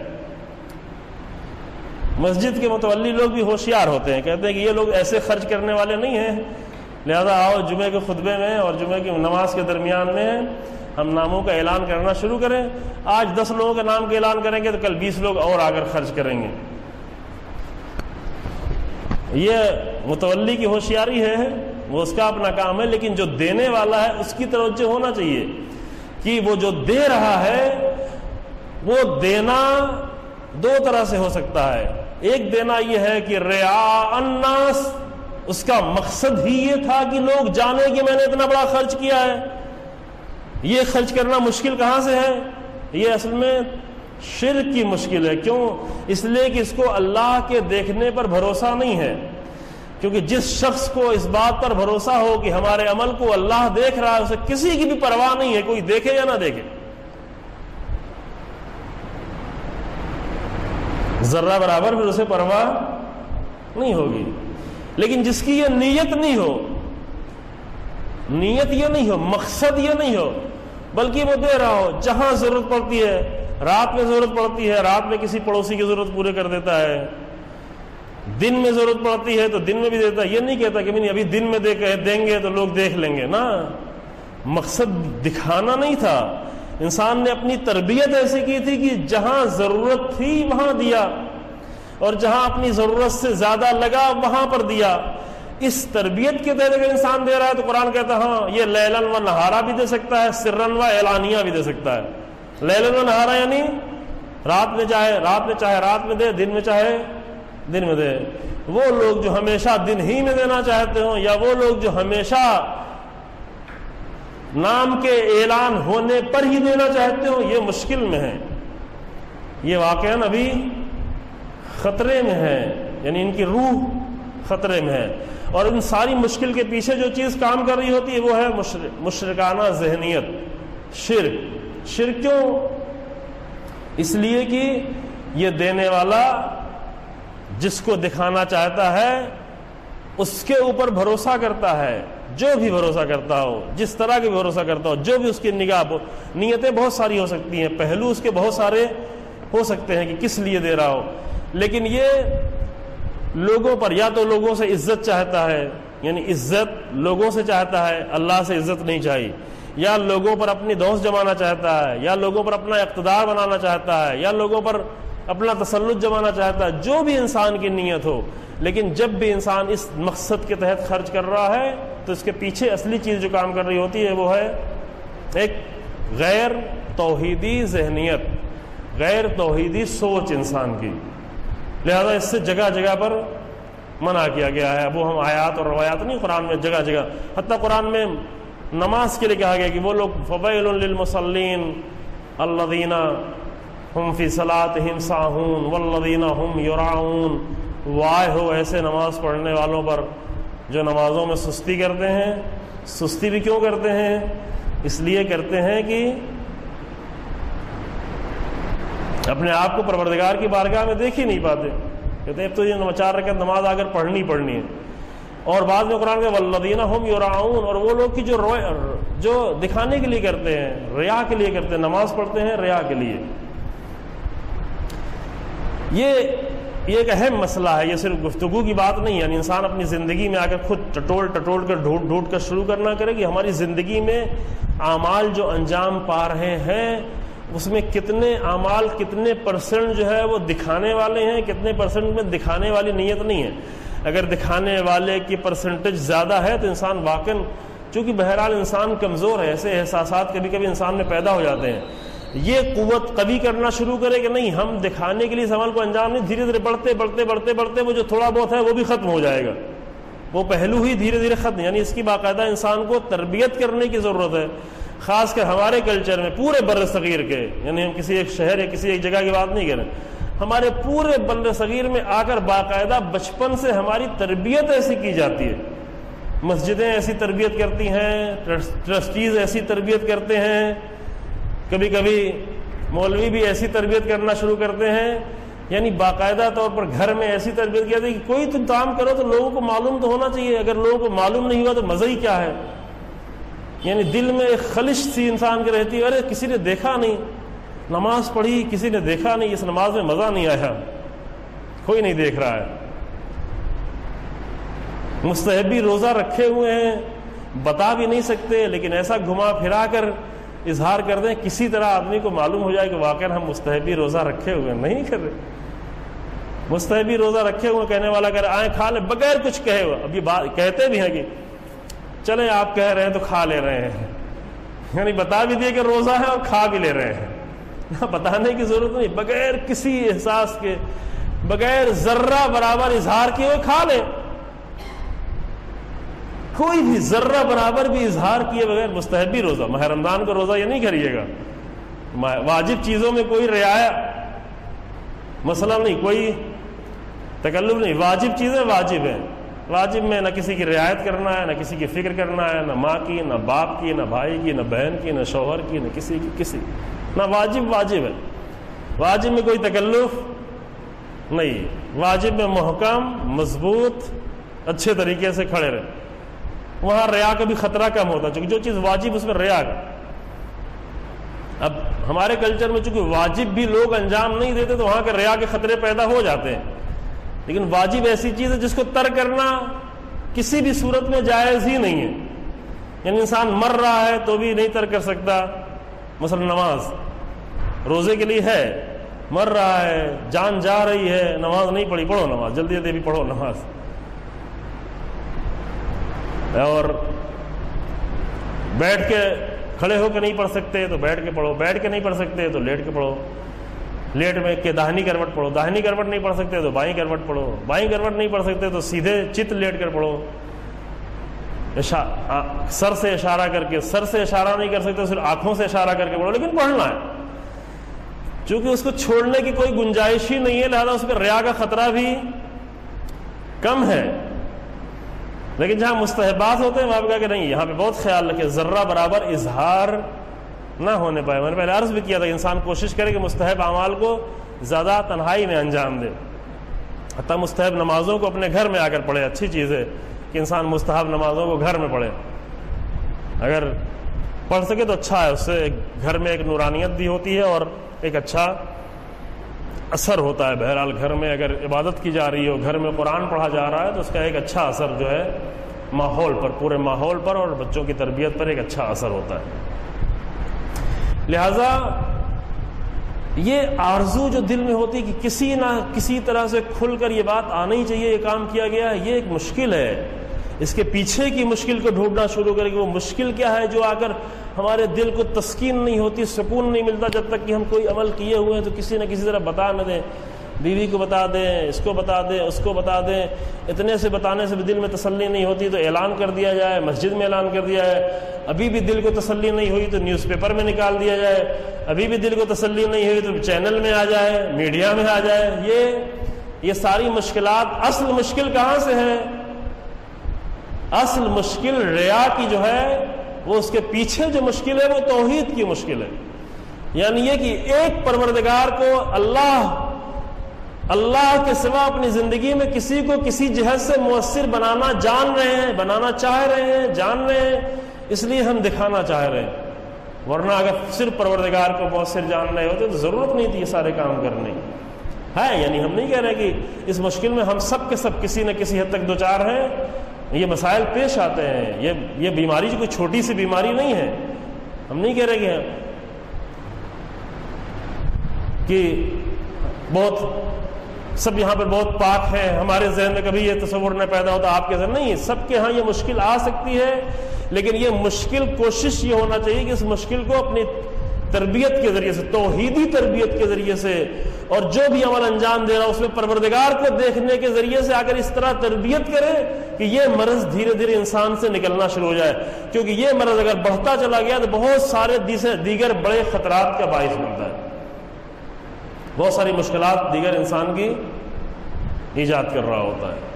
مسجد کے متولی لوگ بھی ہوشیار ہوتے ہیں، کہتے ہیں کہ یہ لوگ ایسے خرچ کرنے والے نہیں ہیں، لہذا آؤ جمعے کے خطبے میں اور جمعے کی نماز کے درمیان میں ہم ناموں کا اعلان کرنا شروع کریں. آج دس لوگوں کے نام کا اعلان کریں گے تو کل بیس لوگ اور آ کر خرچ کریں گے. یہ متولی کی ہوشیاری ہے، وہ اس کا اپنا کام ہے. لیکن جو دینے والا ہے اس کی توجہ ہونا چاہیے کہ وہ جو دے رہا ہے وہ دینا دو طرح سے ہو سکتا ہے. ایک دینا یہ ہے کہ رعاء الناس، اس کا مقصد ہی یہ تھا کہ لوگ جانے کہ میں نے اتنا بڑا خرچ کیا ہے. یہ خرچ کرنا مشکل کہاں سے ہے؟ یہ اصل میں شرک کی مشکل ہے. کیوں؟ اس لیے کہ اس کو اللہ کے دیکھنے پر بھروسہ نہیں ہے. کیونکہ جس شخص کو اس بات پر بھروسہ ہو کہ ہمارے عمل کو اللہ دیکھ رہا ہے، اسے کسی کی بھی پرواہ نہیں ہے کوئی دیکھے یا نہ دیکھے، ذرہ برابر بھی اسے پرواہ نہیں ہوگی. لیکن جس کی یہ نیت نہیں ہو، نیت یہ نہیں ہو، مقصد یہ نہیں ہو، بلکہ وہ دے رہا ہو، جہاں ضرورت پڑتی ہے، رات میں ضرورت پڑتی ہے رات میں کسی پڑوسی کی ضرورت پورے کر دیتا ہے، دن میں ضرورت پڑتی ہے تو دن میں بھی دیتا ہے. یہ نہیں کہتا کہ نہیں ابھی دن میں دے کے دیں گے تو لوگ دیکھ لیں گے، نا، مقصد دکھانا نہیں تھا. انسان نے اپنی تربیت ایسی کی تھی کہ جہاں ضرورت تھی وہاں دیا اور جہاں اپنی ضرورت سے زیادہ لگا وہاں پر دیا. اس تربیت کے تحت اگر انسان دے رہا ہے تو قرآن کہتا ہے ہاں یہ لیلن و نہارا بھی دے سکتا ہے، سرن و اعلانیہ بھی دے سکتا ہے. لیلن و نہارا یعنی رات میں چاہے رات میں چاہے رات میں دے، دن میں چاہے دن میں دے. وہ لوگ جو ہمیشہ دن ہی میں دینا چاہتے ہوں یا وہ لوگ جو ہمیشہ نام کے اعلان ہونے پر ہی دینا چاہتے ہوں، یہ مشکل میں ہے، یہ واقعاً ابھی خطرے میں ہے. یعنی ان کی روح خطرے میں ہے. اور ان ساری مشکل کے پیچھے جو چیز کام کر رہی ہوتی ہے وہ ہے مشرکانہ ذہنیت، شرک. شرک کیوں؟ اس لیے کہ یہ دینے والا جس کو دکھانا چاہتا ہے اس کے اوپر بھروسہ کرتا ہے، جو بھی بھروسہ کرتا ہو، جس طرح کے بھروسہ کرتا ہو، جو بھی اس کی نگاہ. نیتیں بہت ساری ہو سکتی ہیں، پہلو اس کے بہت سارے ہو سکتے ہیں کہ کس لیے دے رہا ہو. لیکن یہ لوگوں پر یا تو لوگوں سے عزت چاہتا ہے، یعنی عزت لوگوں سے چاہتا ہے، اللہ سے عزت نہیں چاہیے، یا لوگوں پر اپنی دوست جمانا چاہتا ہے، یا لوگوں پر اپنا اقتدار بنانا چاہتا ہے، یا لوگوں پر اپنا تسلط جمانا چاہتا ہے. جو بھی انسان کی نیت ہو، لیکن جب بھی انسان اس مقصد کے تحت خرچ کر رہا ہے تو اس کے پیچھے اصلی چیز جو کام کر رہی ہوتی ہے وہ ہے ایک غیر توحیدی ذہنیت، غیر توحیدی سوچ انسان کی. لہذا اس سے جگہ جگہ پر منع کیا گیا ہے. اب وہ ہم آیات اور روایات نہیں، قرآن میں جگہ جگہ، حتیٰ قرآن میں نماز کے لیے کہا گیا کہ وہ لوگ فویل للمصلین الذین ہم فی صلاتہم ساہون والذین ہم یراؤون. وائے ہو ایسے نماز پڑھنے والوں پر جو نمازوں میں سستی کرتے ہیں. سستی بھی کیوں کرتے ہیں؟ اس لیے کرتے ہیں کہ اپنے آپ کو پروردگار کی بارگاہ میں دیکھ ہی نہیں پاتے. کہتے ہیں اب تو یہ چار رکعت نماز آ کر پڑھنی پڑھنی ہے. اور بعد میں قرآن کے والذین ہم یراؤون، اور وہ لوگ کی جو جو دکھانے کے لیے کرتے ہیں، ریا کے لیے کرتے ہیں، نماز پڑھتے ہیں ریا کے لیے. یہ یہ ایک اہم مسئلہ ہے. یہ صرف گفتگو کی بات نہیں ہے. یعنی انسان اپنی زندگی میں آ کر خود ٹٹول ٹٹول کر ڈھونڈ ڈھونڈ کر شروع کرنا کرے کہ ہماری زندگی میں اعمال جو انجام پا رہے ہیں اس میں کتنے اعمال کتنے پرسنٹ جو ہے وہ دکھانے والے ہیں، کتنے پرسنٹ میں دکھانے والی نیت نہیں ہے. اگر دکھانے والے کی پرسنٹیج زیادہ ہے تو انسان واقعاً، چونکہ بہرحال انسان کمزور ہے، ایسے احساسات کبھی کبھی انسان میں پیدا ہو جاتے ہیں، یہ قوت قوی کرنا شروع کرے کہ نہیں ہم دکھانے کے لیے اس عمل کو انجام نہیں، دھیرے دھیرے بڑھتے بڑھتے بڑھتے بڑھتے وہ جو تھوڑا بہت ہے وہ بھی ختم ہو جائے گا. وہ پہلو ہی دھیرے دھیرے ختم. یعنی اس کی باقاعدہ انسان کو تربیت کرنے کی ضرورت ہے. خاص کر ہمارے کلچر میں پورے بر صغیر کے، یعنی ہم کسی ایک شہر یا کسی ایک جگہ کی بات نہیں کریں، ہمارے پورے بر صغیر میں آ کر باقاعدہ بچپن سے ہماری تربیت ایسی کی جاتی ہے. مسجدیں ایسی تربیت کرتی ہیں، ٹرسٹیز ایسی تربیت کرتے ہیں، کبھی کبھی مولوی بھی ایسی تربیت کرنا شروع کرتے ہیں. یعنی باقاعدہ طور پر گھر میں ایسی تربیت کی جاتی ہے کہ کوئی تم کام کرو تو لوگوں کو معلوم تو ہونا چاہیے. اگر لوگوں کو معلوم نہیں ہوا تو مزہ ہی کیا ہے. یعنی دل میں ایک خلش سی انسان کی رہتی ہے، ارے کسی نے دیکھا نہیں، نماز پڑھی کسی نے دیکھا نہیں، اس نماز میں مزہ نہیں آیا، کوئی نہیں دیکھ رہا ہے. مستحبی روزہ رکھے ہوئے ہیں، بتا بھی نہیں سکتے، لیکن ایسا گھما پھرا کر اظہار کر دیں کسی طرح آدمی کو معلوم ہو جائے کہ واقعا ہم مستحبی روزہ رکھے ہوئے نہیں کر رہے. مستحبی روزہ رکھے ہوئے کہنے والا کہہ رہا آئیں کھا لیں بغیر کچھ کہے ہوئے. اب یہ بات کہتے بھی ہیں کہ چلیں آپ کہہ رہے ہیں تو کھا لے رہے ہیں، یعنی بتا بھی دیے کہ روزہ ہے اور کھا بھی لے رہے ہیں. بتانے کی ضرورت نہیں، بغیر کسی احساس کے، بغیر ذرہ برابر اظہار کیے ہوئے کھا لیں. کوئی بھی ذرہ برابر بھی اظہار کیے بغیر مستحبی روزہ. ماہ رمضان کا روزہ یہ نہیں کریے گا. واجب چیزوں میں کوئی رعایا مسئلہ نہیں، کوئی تکلف نہیں. واجب چیزیں واجب ہیں. واجب میں نہ کسی کی رعایت کرنا ہے، نہ کسی کی فکر کرنا ہے، نہ ماں کی، نہ باپ کی، نہ بھائی کی، نہ بہن کی، نہ شوہر کی، نہ کسی کی کسی نہ. واجب واجب ہے. واجب میں کوئی تکلف نہیں. واجب میں محکم مضبوط اچھے طریقے سے کھڑے رہے. وہاں ریا کا بھی خطرہ کم ہوتا، چونکہ جو چیز واجب اس میں ریا کا. اب ہمارے کلچر میں چونکہ واجب بھی لوگ انجام نہیں دیتے تو وہاں کے ریا کے خطرے پیدا ہو جاتے ہیں. لیکن واجب ایسی چیز ہے جس کو ترک کرنا کسی بھی صورت میں جائز ہی نہیں ہے. یعنی انسان مر رہا ہے تو بھی نہیں ترک کر سکتا. مثلا نماز روزے کے لیے ہے، مر رہا ہے، جان جا رہی ہے، نماز نہیں پڑھی، پڑھو نماز، جلدی جلدی بھی پڑھو نماز. اور بیٹھ کے کھڑے ہو کے نہیں پڑھ سکتے تو بیٹھ کے پڑھو، بیٹھ کے نہیں پڑھ سکتے تو لیٹ کے پڑھو، لیٹ میں کہ داہنی کروٹ پڑھو، داہنی کروٹ نہیں پڑھ سکتے تو بائیں کروٹ پڑھو، بائیں کروٹ نہیں پڑھ سکتے تو سیدھے چت لیٹ کر پڑھو. سر سے اشارہ کر کے، سر سے اشارہ نہیں کر سکتے صرف آنکھوں سے اشارہ کر کے پڑھو، لیکن پڑھنا ہے. چونکہ اس کو چھوڑنے کی کوئی گنجائش ہی نہیں ہے، لہذا اس پہ ریا کا خطرہ بھی کم ہے. لیکن جہاں مستحبات ہوتے ہیں وہاں پہ کہا کہ نہیں، یہاں پہ بہت خیال رکھے ذرہ برابر اظہار نہ ہونے پائے. میں نے پہلے عرض بھی کیا تھا کہ انسان کوشش کرے کہ مستحب اعمال کو زیادہ تنہائی میں انجام دے. حتیٰ مستحب نمازوں کو اپنے گھر میں آ کر پڑھے. اچھی چیز ہے کہ انسان مستحب نمازوں کو گھر میں پڑھے. اگر پڑھ سکے تو اچھا ہے، اس سے گھر میں ایک نورانیت بھی ہوتی ہے اور ایک اچھا اثر ہوتا ہے. بہرحال گھر میں اگر عبادت کی جا رہی ہو، گھر میں قرآن پڑھا جا رہا ہے تو اس کا ایک اچھا اثر جو ہے ماحول پر، پورے ماحول پر اور بچوں کی تربیت پر ایک اچھا اثر ہوتا ہے. لہذا یہ آرزو جو دل میں ہوتی کہ کسی نہ کسی طرح سے کھل کر یہ بات آنا ہی چاہیے، یہ کام کیا گیا ہے، یہ ایک مشکل ہے. اس کے پیچھے کی مشکل کو ڈھونڈنا شروع کرے کہ وہ مشکل کیا ہے جو آ کر ہمارے دل کو تسکین نہیں ہوتی، سکون نہیں ملتا جب تک کہ ہم کوئی عمل کیے ہوئے ہیں تو کسی نہ کسی طرح بتا نہ دیں. بیوی کو بتا دیں، اس کو بتا دیں، اس کو بتا دیں، اتنے سے بتانے سے بھی دل میں تسلی نہیں ہوتی تو اعلان کر دیا جائے، مسجد میں اعلان کر دیا جائے، ابھی بھی دل کو تسلی نہیں ہوئی تو نیوز پیپر میں نکال دیا جائے، ابھی بھی دل کو تسلی نہیں ہوئی تو چینل میں آ جائے، میڈیا میں آ جائے۔ یہ یہ ساری مشکلات، اصل مشکل کہاں سے ہے؟ اصل مشکل ریا کی جو ہے وہ اس کے پیچھے جو مشکل ہے وہ توحید کی مشکل ہے، یعنی یہ کہ ایک پروردگار کو اللہ اللہ کے سوا اپنی زندگی میں کسی کو کسی جہت سے مؤثر بنانا جان رہے ہیں، بنانا چاہ رہے ہیں، جان رہے ہیں، اس لیے ہم دکھانا چاہ رہے ہیں، ورنہ اگر صرف پروردگار کو مؤثر جان رہے ہوتے تو ضرورت نہیں تھی یہ سارے کام کرنے ہے۔ یعنی ہم نہیں کہہ رہے کہ اس مشکل میں ہم سب کے سب کسی نہ کسی حد تک دوچار ہیں، یہ مسائل پیش آتے ہیں، یہ یہ بیماری کوئی چھوٹی سی بیماری نہیں ہے، ہم نہیں کہہ رہے کہ کہ بہت سب یہاں پر بہت پاک ہیں، ہمارے ذہن میں کبھی یہ تصور نہ پیدا ہوتا آپ کے ذہن، نہیں، سب کے ہاں یہ مشکل آ سکتی ہے، لیکن یہ مشکل کوشش یہ ہونا چاہیے کہ اس مشکل کو اپنی تربیت کے ذریعے سے، توحیدی تربیت کے ذریعے سے، اور جو بھی عمل انجام دے رہا اس میں پروردگار کو دیکھنے کے ذریعے سے اگر اس طرح تربیت کرے کہ یہ مرض دھیرے دھیرے انسان سے نکلنا شروع ہو جائے، کیونکہ یہ مرض اگر بڑھتا چلا گیا تو بہت سارے دیگر بڑے خطرات کا باعث بنتا ہے، بہت ساری مشکلات دیگر انسان کی ایجاد کر رہا ہوتا ہے۔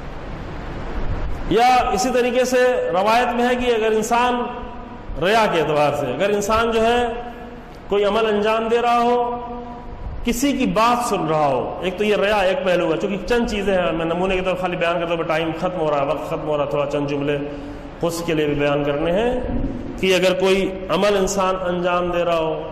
یا اسی طریقے سے روایت میں ہے کہ اگر انسان ریا کے اعتبار سے اگر انسان جو ہے کوئی عمل انجام دے رہا ہو، کسی کی بات سن رہا ہو، ایک تو یہ ریا ایک پہلو ہے، چونکہ چند چیزیں ہیں، میں نمونے کی طور خالی بیان کرتا ہوں، ٹائم ختم ہو رہا ہے، وقت ختم ہو رہا ہے، تھوڑا چند جملے اس کے لیے بھی بیان کرنے ہیں کہ اگر کوئی عمل انسان انجام دے رہا ہو،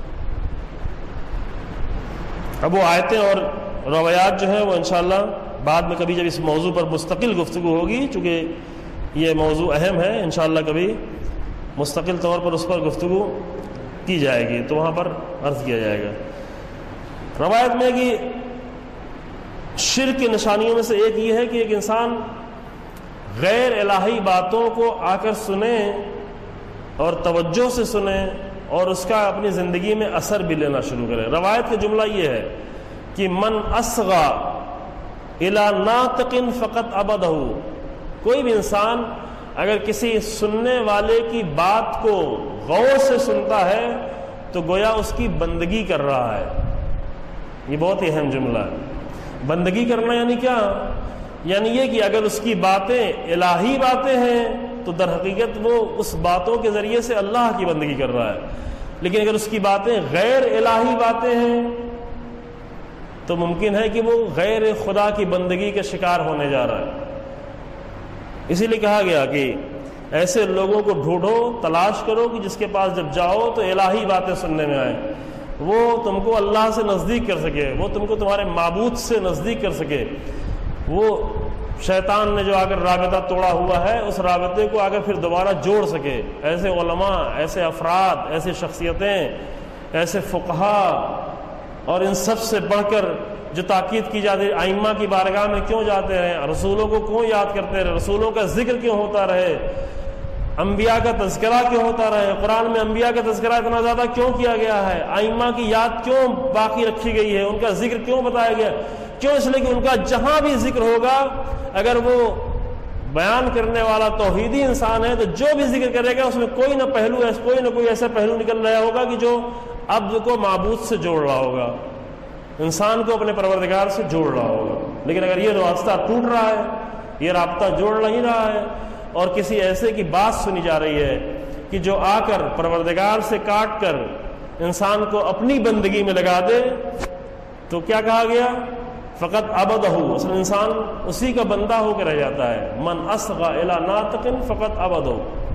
اب وہ آیتیں اور روایات جو ہیں وہ انشاءاللہ بعد میں کبھی جب اس موضوع پر مستقل گفتگو ہوگی، چونکہ یہ موضوع اہم ہے، انشاءاللہ کبھی مستقل طور پر اس پر گفتگو کی جائے گی تو وہاں پر عرض کیا جائے گا۔ روایت میں کہ شرک کی نشانیوں میں سے ایک یہ ہے کہ ایک انسان غیر الہی باتوں کو آ کر سنے اور توجہ سے سنے اور اس کا اپنی زندگی میں اثر بھی لینا شروع کرے۔ روایت کا جملہ یہ ہے کہ من اصغى الى ناطق فقط عبدہ، کوئی بھی انسان اگر کسی سننے والے کی بات کو غور سے سنتا ہے تو گویا اس کی بندگی کر رہا ہے۔ یہ بہت ہی اہم جملہ ہے۔ بندگی کرنا یعنی کیا؟ یعنی یہ کہ اگر اس کی باتیں الہی باتیں ہیں تو در حقیقت وہ اس باتوں کے ذریعے سے اللہ کی بندگی کر رہا ہے، لیکن اگر اس کی باتیں غیر الہی باتیں ہیں تو ممکن ہے کہ وہ غیر خدا کی بندگی کا شکار ہونے جا رہا ہے۔ اسی لیے کہا گیا کہ ایسے لوگوں کو ڈھونڈو، تلاش کرو کہ جس کے پاس جب جاؤ تو الہی باتیں سننے میں آئیں، وہ تم کو اللہ سے نزدیک کر سکے، وہ تم کو تمہارے معبود سے نزدیک کر سکے۔ وہ شیطان نے جو آ کر رابطہ توڑا ہوا ہے اس رابطے کو آگر پھر دوبارہ جوڑ سکے۔ ایسے علماء، ایسے افراد، ایسے شخصیتیں، ایسے فقہا، اور ان سب سے بڑھ کر جو تاکید کی جاتی ہے ائمہ کی بارگاہ میں کیوں جاتے رہے، رسولوں کو کیوں یاد کرتے رہے، رسولوں کا ذکر کیوں ہوتا رہے، انبیاء کا تذکرہ کیوں ہوتا رہے، قرآن میں انبیاء کا تذکرہ اتنا زیادہ کیوں کیا گیا ہے، ائمہ کی یاد کیوں باقی رکھی گئی ہے، ان کا ذکر کیوں بتایا گیا، کیوں؟ اس لیے کہ ان کا جہاں بھی ذکر ہوگا اگر وہ بیان کرنے والا توحیدی انسان ہے تو جو بھی ذکر کرے گا اس میں کوئی نہ پہلو کوئی نہ کوئی ایسا پہلو نکل رہا ہوگا کہ جو عبد کو معبود سے جوڑ رہا ہوگا، انسان کو اپنے پروردگار سے جوڑ رہا ہوگا۔ لیکن اگر یہ راستہ ٹوٹ رہا ہے، یہ رابطہ جوڑ نہیں رہا ہے، اور کسی ایسے کی بات سنی جا رہی ہے کہ جو آ کر پروردگار سے کاٹ کر انسان کو اپنی بندگی میں لگا دے، تو کیا کہا گیا؟ فقط عبدہ، اصل انسان اسی کا بندہ ہو کے رہ جاتا ہے۔ من اصغى الى ناطق فقط عبدہ۔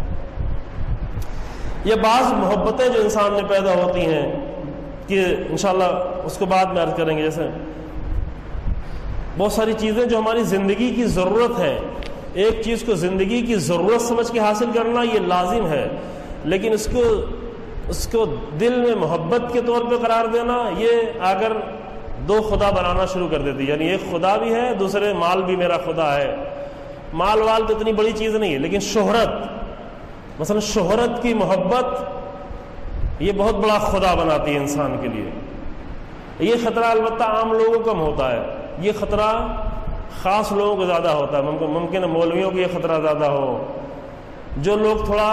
یہ بعض محبتیں جو انسان میں پیدا ہوتی ہیں کہ انشاءاللہ اس کو بعد میں عرض کریں گے، جیسے بہت ساری چیزیں جو ہماری زندگی کی ضرورت ہے، ایک چیز کو زندگی کی ضرورت سمجھ کے حاصل کرنا یہ لازم ہے، لیکن اس کو اس کو دل میں محبت کے طور پہ قرار دینا یہ اگر دو خدا بنانا شروع کر دیتی، یعنی ایک خدا بھی ہے، دوسرے مال بھی میرا خدا ہے۔ مال وال تو اتنی بڑی چیز نہیں ہے، لیکن شہرت، مثلا شہرت کی محبت یہ بہت بڑا خدا بناتی ہے انسان کے لیے۔ یہ خطرہ البتہ عام لوگوں کو کم ہوتا ہے، یہ خطرہ خاص لوگوں کو زیادہ ہوتا ہے. ممکن ممکن ہے مولویوں کو یہ خطرہ زیادہ ہو. جو لوگ تھوڑا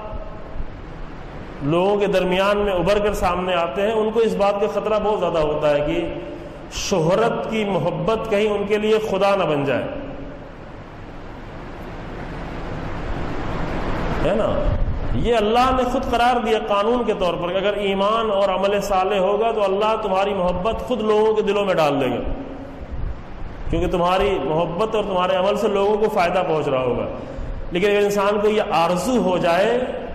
لوگوں کے درمیان میں ابھر کر سامنے آتے ہیں، ان کو اس بات کا خطرہ بہت زیادہ ہوتا ہے کہ شہرت کی محبت کہیں ان کے لیے خدا نہ بن جائے، ہے نا. یہ اللہ نے خود قرار دیا قانون کے طور پر کہ اگر ایمان اور عمل صالح ہوگا تو اللہ تمہاری محبت خود لوگوں کے دلوں میں ڈال دے گا، کیونکہ تمہاری محبت اور تمہارے عمل سے لوگوں کو فائدہ پہنچ رہا ہوگا. لیکن اگر انسان کو یہ آرزو ہو جائے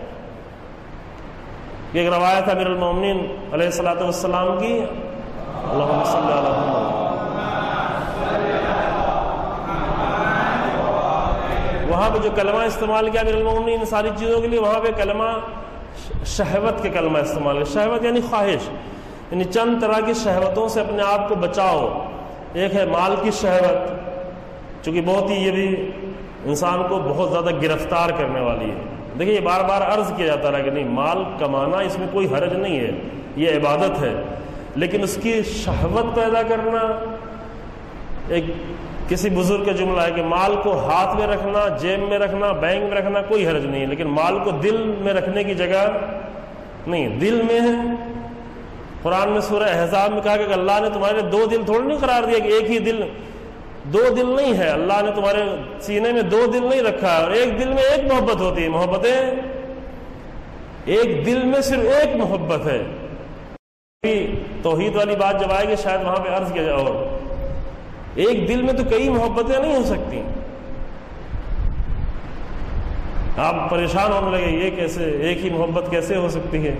کہ ایک روایت ہے امیر المومنین علیہ الصلوۃ والسلام کی، اللہم صلی علی محمد، وہاں پہ جو کلمہ استعمال کیا امیر المومنین ساری چیزوں کے لیے، وہاں پہ کلمہ شہوت کے کلمہ استعمال کیا. شہوت یعنی خواہش، یعنی چند طرح کی شہوتوں سے اپنے آپ کو بچاؤ. ایک ہے مال کی شہوت، چونکہ بہت ہی یہ بھی انسان کو بہت زیادہ گرفتار کرنے والی ہے. دیکھیے یہ بار بار عرض کیا جاتا رہا کہ نہیں، مال کمانا اس میں کوئی حرج نہیں ہے، یہ عبادت ہے، لیکن اس کی شہوت پیدا کرنا، ایک کسی بزرگ کا جملہ ہے کہ مال کو ہاتھ میں رکھنا، جیب میں رکھنا، بینک میں رکھنا کوئی حرج نہیں ہے، لیکن مال کو دل میں رکھنے کی جگہ نہیں. دل میں ہے. قرآن میں سورہ احزاب میں کہا کہ اللہ نے تمہارے دو دل تھوڑی نہیں قرار دیا کہ ایک ہی دل، دو دل نہیں ہے. اللہ نے تمہارے سینے میں دو دل نہیں رکھا ہے، اور ایک دل میں ایک محبت ہوتی ہے. محبتیں ایک دل میں صرف ایک محبت ہے. توحید والی بات جب آئے گی شاید وہاں پہ عرض کیا جائے، اور ایک دل میں تو کئی محبتیں نہیں ہو سکتی. آپ پریشان ہونے لگے یہ کیسے، ایک ہی محبت کیسے ہو سکتی ہے؟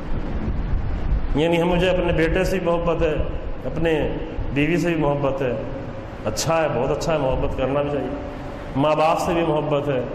یعنی ہم مجھے اپنے بیٹے سے بھی محبت ہے، اپنے بیوی سے بھی محبت ہے، اچھا ہے، بہت اچھا ہے، محبت کرنا بھی چاہیے. ماں باپ سے بھی محبت ہے،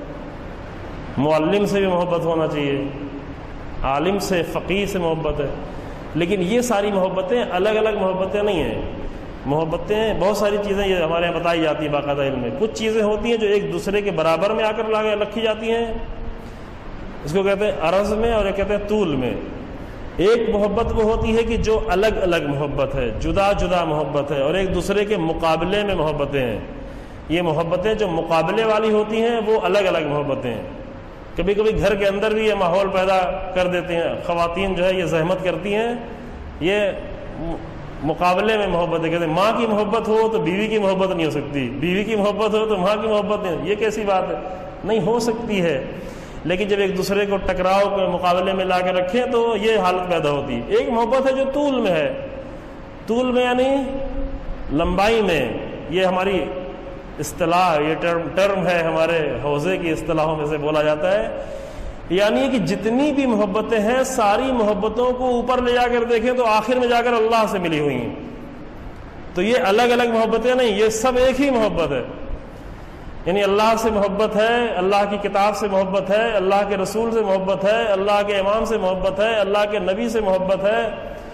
معلم سے بھی محبت ہونا چاہیے، عالم سے، فقیہ سے محبت ہے. لیکن یہ ساری محبتیں الگ الگ محبتیں نہیں ہیں. محبتیں بہت ساری چیزیں یہ ہمارے یہاں بتائی جاتی ہیں باقاعدہ علم میں. کچھ چیزیں ہوتی ہیں جو ایک دوسرے کے برابر میں آ کر لا کے رکھی جاتی ہیں، اس کو کہتے ہیں عرض میں، اور یہ کہتے ہیں طول میں. ایک محبت وہ ہوتی ہے کہ جو الگ الگ محبت ہے، جدا جدا محبت ہے، اور ایک دوسرے کے مقابلے میں محبتیں ہیں. یہ محبتیں جو مقابلے والی ہوتی ہیں وہ الگ الگ محبتیں ہیں. کبھی کبھی گھر کے اندر بھی یہ ماحول پیدا کر دیتے ہیں. خواتین جو ہے یہ زحمت کرتی ہیں، یہ مقابلے میں محبت ہے. کہتے ہیں ماں کی محبت ہو تو بیوی کی محبت نہیں ہو سکتی، بیوی کی محبت ہو تو ماں کی محبت نہیں. یہ کیسی بات ہے؟ نہیں ہو سکتی ہے. لیکن جب ایک دوسرے کو ٹکراؤ کے مقابلے میں لا کے رکھیں تو یہ حالت پیدا ہوتی ہے. ایک محبت ہے جو طول میں ہے. طول میں یعنی لمبائی میں. یہ ہماری اصطلاح، یہ ٹرم ٹرم ہے ہمارے حوزے کی اصطلاحوں میں سے بولا جاتا ہے. یعنی کہ جتنی بھی محبتیں ہیں ساری محبتوں کو اوپر لے جا کر دیکھیں تو آخر میں جا کر اللہ سے ملی ہوئی ہیں. تو یہ الگ الگ محبتیں نہیں، یہ سب ایک ہی محبت ہے. یعنی اللہ سے محبت ہے، اللہ کی کتاب سے محبت ہے، اللہ کے رسول سے محبت ہے، اللہ کے امام سے محبت ہے، اللہ کے نبی سے محبت ہے.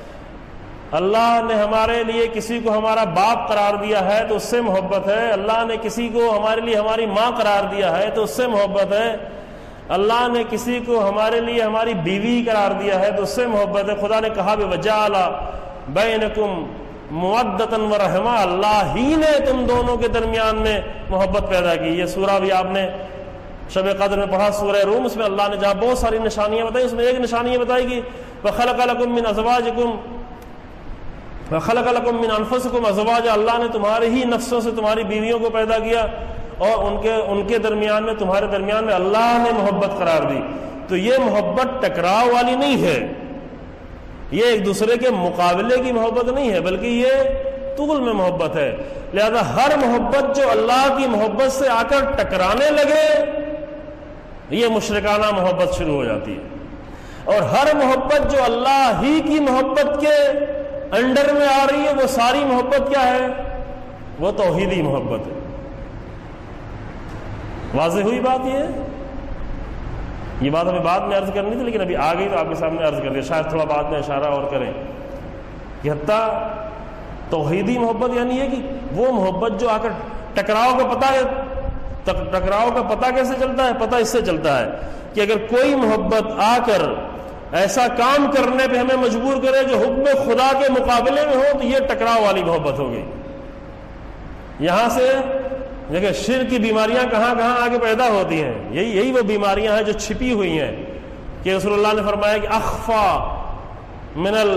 اللہ نے ہمارے لیے کسی کو ہمارا باپ قرار دیا ہے تو اس سے محبت ہے. اللہ نے کسی کو ہمارے لیے ہماری ماں قرار دیا ہے تو اس سے محبت ہے. اللہ نے کسی کو ہمارے لیے ہماری بیوی قرار دیا ہے تو اس سے محبت ہے. خدا نے کہا وَجَعَلَ بَيْنَكُمْ مودتاً ورحمہ، اللہ ہی نے تم دونوں کے درمیان میں محبت پیدا کی. یہ سورہ بھی آپ نے شب قدر میں پڑھا، سورہ روم. اس میں اللہ نے جہاں بہت ساری نشانیاں بتائی، اس میں ایک نشانی یہ بتائی کہ وَخَلَقَ لَكُم مِّنْ أَزْوَاجِكُمْ وَخَلَقَ لَكُم مِّنْ أَنفُسِكُمْ أَزْوَاجًا، اللہ نے تمہارے ہی نفسوں سے تمہاری بیویوں کو پیدا کیا اور ان کے ان کے درمیان میں تمہارے درمیان میں اللہ نے محبت قرار دی. تو یہ محبت ٹکراؤ والی نہیں ہے، یہ ایک دوسرے کے مقابلے کی محبت نہیں ہے، بلکہ یہ طول میں محبت ہے. لہذا ہر محبت جو اللہ کی محبت سے آ کر ٹکرانے لگے یہ مشرکانہ محبت شروع ہو جاتی ہے. اور ہر محبت جو اللہ ہی کی محبت کے انڈر میں آ رہی ہے وہ ساری محبت کیا ہے؟ وہ توحیدی محبت ہے. واضح ہوئی بات؟ یہ یہ بات ہمیں بعد میں عرض کرنی تھی لیکن ابھی آ گئی تو آپ کے سامنے عرض کر دیا. شاید تھوڑا بعد میں اشارہ اور کریں کہ حتیٰ توحیدی محبت یعنی یہ کہ وہ محبت جو آ کر ٹکراؤ کا پتہ ہے. ٹکراؤ کا پتہ کیسے چلتا ہے؟ پتہ اس سے چلتا ہے کہ اگر کوئی محبت آ کر ایسا کام کرنے پہ ہمیں مجبور کرے جو حکم خدا کے مقابلے میں ہو، تو یہ ٹکراؤ والی محبت ہوگی۔ یہاں سے دیکھیں شرک کی بیماریاں کہاں کہاں آگے پیدا ہوتی ہیں، یہی یہی وہ بیماریاں ہیں جو چھپی ہوئی ہیں، کہ رسول اللہ نے فرمایا کہ اخفا من ال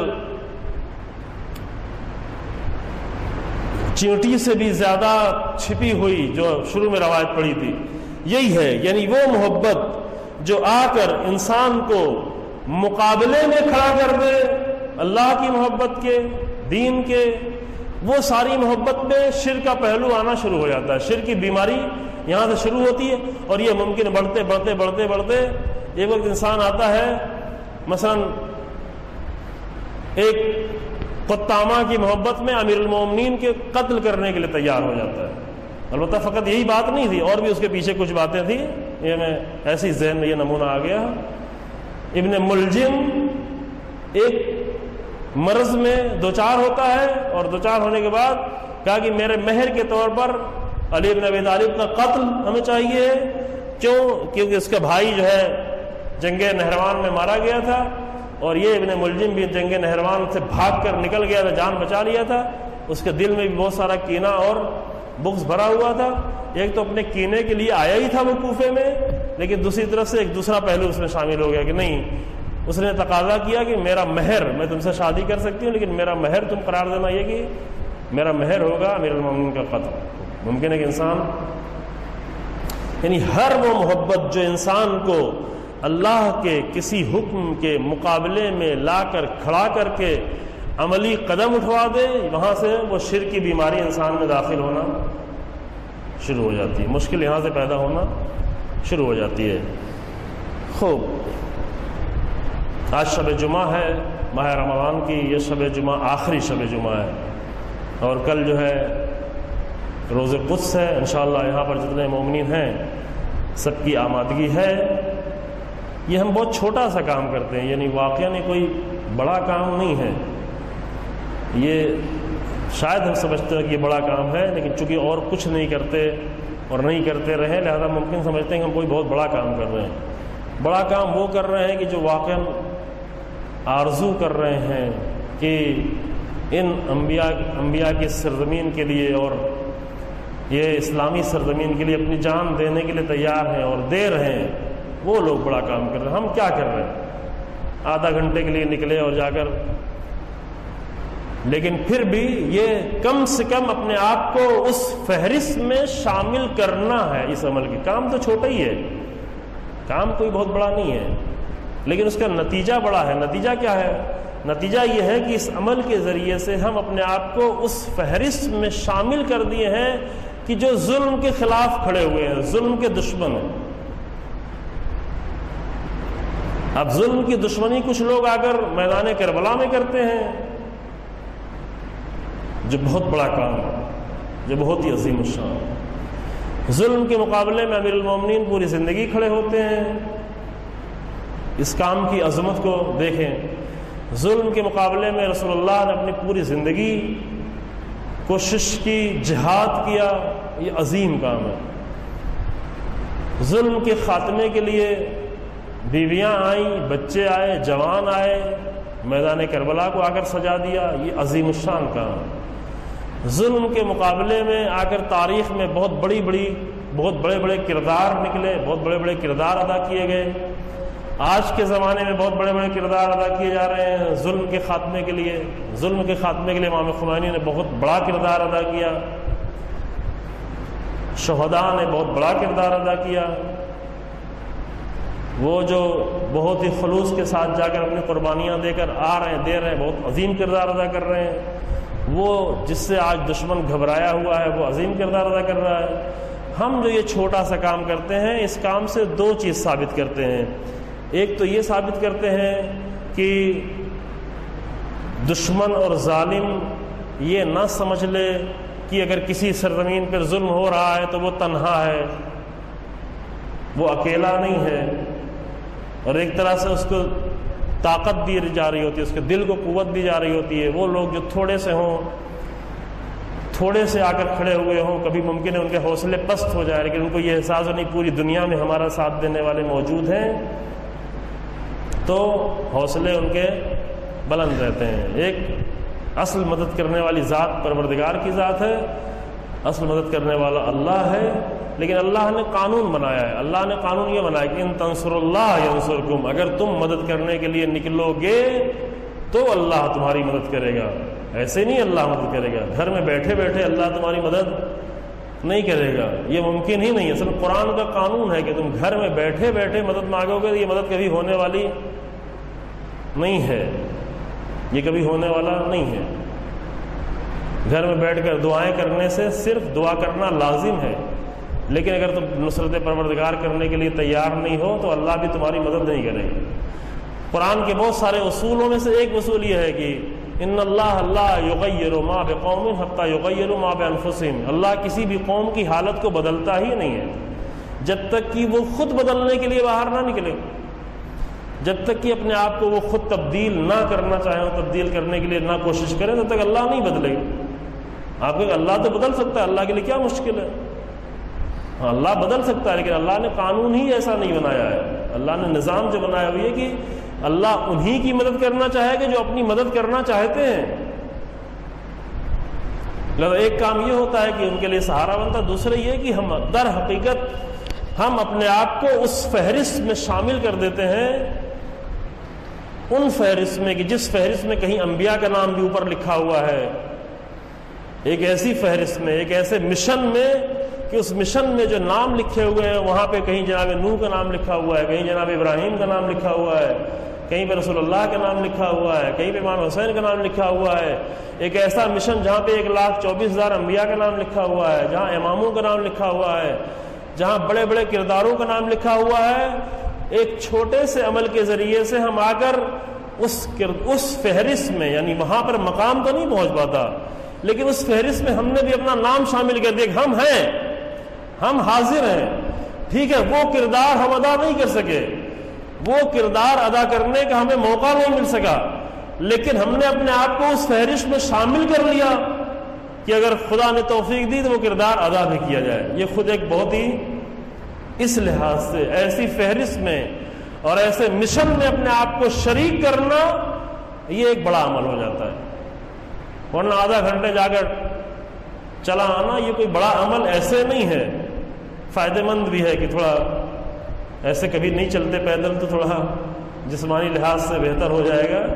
چینٹی سے بھی زیادہ چھپی ہوئی، جو شروع میں روایت پڑی تھی، یہی ہے، یعنی وہ محبت جو آ کر انسان کو مقابلے میں کھڑا کر دے اللہ کی محبت کے، دین کے، وہ ساری محبت میں شرک کا پہلو آنا شروع ہو جاتا ہے۔ شرک کی بیماری یہاں سے شروع ہوتی ہے، اور یہ ممکن بڑھتے بڑھتے بڑھتے بڑھتے ایک وقت انسان آتا ہے مثلا ایک قطامہ کی محبت میں امیر المومنین کے قتل کرنے کے لیے تیار ہو جاتا ہے۔ البتہ فقط یہی بات نہیں تھی، اور بھی اس کے پیچھے کچھ باتیں تھیں، یہ میں ایسی ذہن میں یہ نمونہ آ گیا۔ ابن ملجم ایک مرض میں دوچار ہوتا ہے، اور دوچار ہونے کے بعد کہا کہ میرے مہر کے طور پر علی بن ابی طالب کا قتل ہمیں چاہیے، کیوں؟ کیونکہ اس کا بھائی جو ہے جنگ نہروان میں مارا گیا تھا، اور یہ ابن ملجم بھی جنگ نہروان سے بھاگ کر نکل گیا تھا، جان بچا لیا تھا۔ اس کے دل میں بھی بہت سارا کینہ اور بغض بھرا ہوا تھا۔ ایک تو اپنے کینے کے لیے آیا ہی تھا وہ کوفے میں، لیکن دوسری طرف سے ایک دوسرا پہلو اس میں شامل ہو گیا کہ نہیں، اس نے تقاضا کیا کہ میرا مہر، میں تم سے شادی کر سکتی ہوں لیکن میرا مہر تم قرار دینا یہ کہ میرا مہر ہوگا امیر المومنین کا قتل۔ ممکن ہے کہ انسان، یعنی ہر وہ محبت جو انسان کو اللہ کے کسی حکم کے مقابلے میں لا کر کھڑا کر کے عملی قدم اٹھوا دے، وہاں سے وہ شرک کی بیماری انسان میں داخل ہونا شروع ہو جاتی ہے، مشکل یہاں سے پیدا ہونا شروع ہو جاتی ہے۔ خوب، آج شب جمعہ ہے ماہ رمضان کی، یہ شب جمعہ آخری شب جمعہ ہے، اور کل جو ہے روز قدس ہے۔ انشاءاللہ یہاں پر جتنے مومنین ہیں سب کی آمادگی ہے۔ یہ ہم بہت چھوٹا سا کام کرتے ہیں، یعنی واقعہ نہیں کوئی بڑا کام نہیں ہے، یہ شاید ہم سمجھتے ہیں کہ یہ بڑا کام ہے، لیکن چونکہ اور کچھ نہیں کرتے اور نہیں کرتے رہے، لہذا ممکن سمجھتے ہیں کہ ہم کوئی بہت بڑا کام کر رہے ہیں۔ بڑا کام وہ کر رہے ہیں کہ جو واقعا آرزو کر رہے ہیں کہ ان انبیاء انبیاء کی سرزمین کے لیے اور یہ اسلامی سرزمین کے لیے اپنی جان دینے کے لیے تیار ہیں اور دے رہے ہیں، وہ لوگ بڑا کام کر رہے ہیں۔ ہم کیا کر رہے ہیں؟ آدھا گھنٹے کے لیے نکلے اور جا کر، لیکن پھر بھی یہ کم سے کم اپنے آپ کو اس فہرست میں شامل کرنا ہے اس عمل کی۔ کام تو چھوٹا ہی ہے، کام کوئی بہت بڑا نہیں ہے، لیکن اس کا نتیجہ بڑا ہے۔ نتیجہ کیا ہے؟ نتیجہ یہ ہے کہ اس عمل کے ذریعے سے ہم اپنے آپ کو اس فہرست میں شامل کر دیے ہیں کہ جو ظلم کے خلاف کھڑے ہوئے ہیں، ظلم کے دشمن ہیں۔ اب ظلم کی دشمنی کچھ لوگ آ کر میدان کربلا میں کرتے ہیں، جو بہت بڑا کام ہے، جو بہت ہی عظیم الشان۔ ظلم کے مقابلے میں امیر المومنین پوری زندگی کھڑے ہوتے ہیں۔ اس کام کی عظمت کو دیکھیں، ظلم کے مقابلے میں رسول اللہ نے اپنی پوری زندگی کوشش کی، جہاد کیا، یہ عظیم کام ہے۔ ظلم کے خاتمے کے لیے بیویاں آئیں، بچے آئے، جوان آئے، میدان کربلا کو آ کر سجا دیا، یہ عظیم الشان کام ہے۔ ظلم کے مقابلے میں آ کر تاریخ میں بہت بڑی بڑی بہت بڑے بڑے کردار نکلے، بہت بڑے بڑے کردار ادا کیے گئے۔ آج کے زمانے میں بہت بڑے بڑے کردار ادا کیے جا رہے ہیں ظلم کے خاتمے کے لیے۔ ظلم کے خاتمے کے لیے امام خمینی نے بہت بڑا کردار ادا کیا، شہداء نے بہت بڑا کردار ادا کیا، وہ جو بہت ہی خلوص کے ساتھ جا کر اپنی قربانیاں دے کر آ رہے ہیں، دے رہے ہیں، بہت عظیم کردار ادا کر رہے ہیں۔ وہ جس سے آج دشمن گھبرایا ہوا ہے، وہ عظیم کردار ادا کر رہا ہے۔ ہم جو یہ چھوٹا سا کام کرتے ہیں، اس کام سے دو چیز ثابت کرتے ہیں۔ ایک تو یہ ثابت کرتے ہیں کہ دشمن اور ظالم یہ نہ سمجھ لے کہ اگر کسی سرزمین پر ظلم ہو رہا ہے تو وہ تنہا ہے، وہ اکیلا نہیں ہے، اور ایک طرح سے اس کو طاقت دی جا رہی ہوتی ہے، اس کے دل کو قوت دی جا رہی ہوتی ہے۔ وہ لوگ جو تھوڑے سے ہوں، تھوڑے سے آ کر کھڑے ہوئے ہوں، کبھی ممکن ہے ان کے حوصلے پست ہو جائے، لیکن ان کو یہ احساس نہیں پوری دنیا میں ہمارا ساتھ دینے والے موجود ہیں، تو حوصلے ان کے بلند رہتے ہیں۔ ایک اصل مدد کرنے والی ذات پروردگار کی ذات ہے، اصل مدد کرنے والا اللہ ہے، لیکن اللہ نے قانون بنایا ہے۔ اللہ نے قانون یہ بنایا کہ ان تنصر اللہ ینصرکم، اگر تم مدد کرنے کے لیے نکلو گے تو اللہ تمہاری مدد کرے گا۔ ایسے نہیں اللہ مدد کرے گا، گھر میں بیٹھے بیٹھے اللہ تمہاری مدد نہیں کرے گا، یہ ممکن ہی نہیں ہے۔ اصل قرآن کا قانون ہے کہ تم گھر میں بیٹھے بیٹھے مدد مانگو گے، یہ مدد کبھی ہونے والی نہیں ہے، یہ کبھی ہونے والا نہیں ہے۔ گھر میں بیٹھ کر دعائیں کرنے سے صرف دعا کرنا لازم ہے، لیکن اگر تم نصرت پروردگار کرنے کے لیے تیار نہیں ہو تو اللہ بھی تمہاری مدد نہیں کرے گا۔ قرآن کے بہت سارے اصولوں میں سے ایک اصول یہ ہے کہ ان اللہ لا یغیر ما بقوم حتی یغیروا ما بانفسہم، اللہ کسی بھی قوم کی حالت کو بدلتا ہی نہیں ہے جب تک کہ وہ خود بدلنے کے لیے باہر نہ نکلے، جب تک کہ اپنے آپ کو وہ خود تبدیل نہ کرنا چاہیں، تبدیل کرنے کے لیے نہ کوشش کریں، تب تک اللہ نہیں بدلے گا۔ آپ کہ اللہ تو بدل سکتا ہے، اللہ کے لیے کیا مشکل ہے؟ اللہ بدل سکتا ہے، لیکن اللہ نے قانون ہی ایسا نہیں بنایا ہے۔ اللہ نے نظام جو بنایا ہوئی ہے کہ اللہ انہی کی مدد کرنا چاہے گا جو اپنی مدد کرنا چاہتے ہیں۔ لہذا ایک کام یہ ہوتا ہے کہ ان کے لیے سہارا بنتا، دوسرا یہ کہ ہم در حقیقت ہم اپنے آپ کو اس فہرست میں شامل کر دیتے ہیں، ان فہرست میں کہ جس فہرست میں کہیں انبیاء کا نام بھی اوپر لکھا ہوا ہے، ایک ایسی فہرست میں، ایک ایسے مشن میں کہ اس مشن میں جو نام لکھے ہوئے ہیں وہاں پہ کہیں جناب نوح کا نام لکھا ہوا ہے، کہیں جناب ابراہیم کا نام لکھا ہوا ہے، کہیں پہ رسول اللہ کا نام لکھا ہوا ہے، کہیں پہ امام حسین کا نام لکھا ہوا ہے۔ ایک ایسا مشن جہاں پہ ایک لاکھ چوبیس ہزار انبیاء کا نام لکھا ہوا ہے، جہاں اماموں کا نام لکھا ہوا ہے، جہاں بڑے بڑے کرداروں کا نام لکھا ہوا ہے، ایک چھوٹے سے عمل کے ذریعے سے ہم آ کر اس اس فہرست میں، یعنی وہاں پر مقام تو نہیں پہنچ پاتا، لیکن اس فہرست میں ہم نے بھی اپنا نام شامل کر دیا کہ ہم ہیں، ہم حاضر ہیں۔ ٹھیک ہے، وہ کردار ہم ادا نہیں کر سکے، وہ کردار ادا کرنے کا ہمیں موقع نہیں مل سکا، لیکن ہم نے اپنے آپ کو اس فہرست میں شامل کر لیا کہ اگر خدا نے توفیق دی تو وہ کردار ادا بھی کیا جائے۔ یہ خود ایک بہت ہی اس لحاظ سے ایسی فہرست میں اور ایسے مشن میں اپنے آپ کو شریک کرنا، یہ ایک بڑا عمل ہو جاتا ہے۔ ورنہ آدھا گھنٹے جا کر چلا آنا یہ کوئی بڑا عمل ایسے نہیں ہے، فائدہ مند بھی ہے کہ تھوڑا ایسے کبھی نہیں چلتے پیدل تو تھوڑا جسمانی لحاظ سے بہتر ہو جائے گا،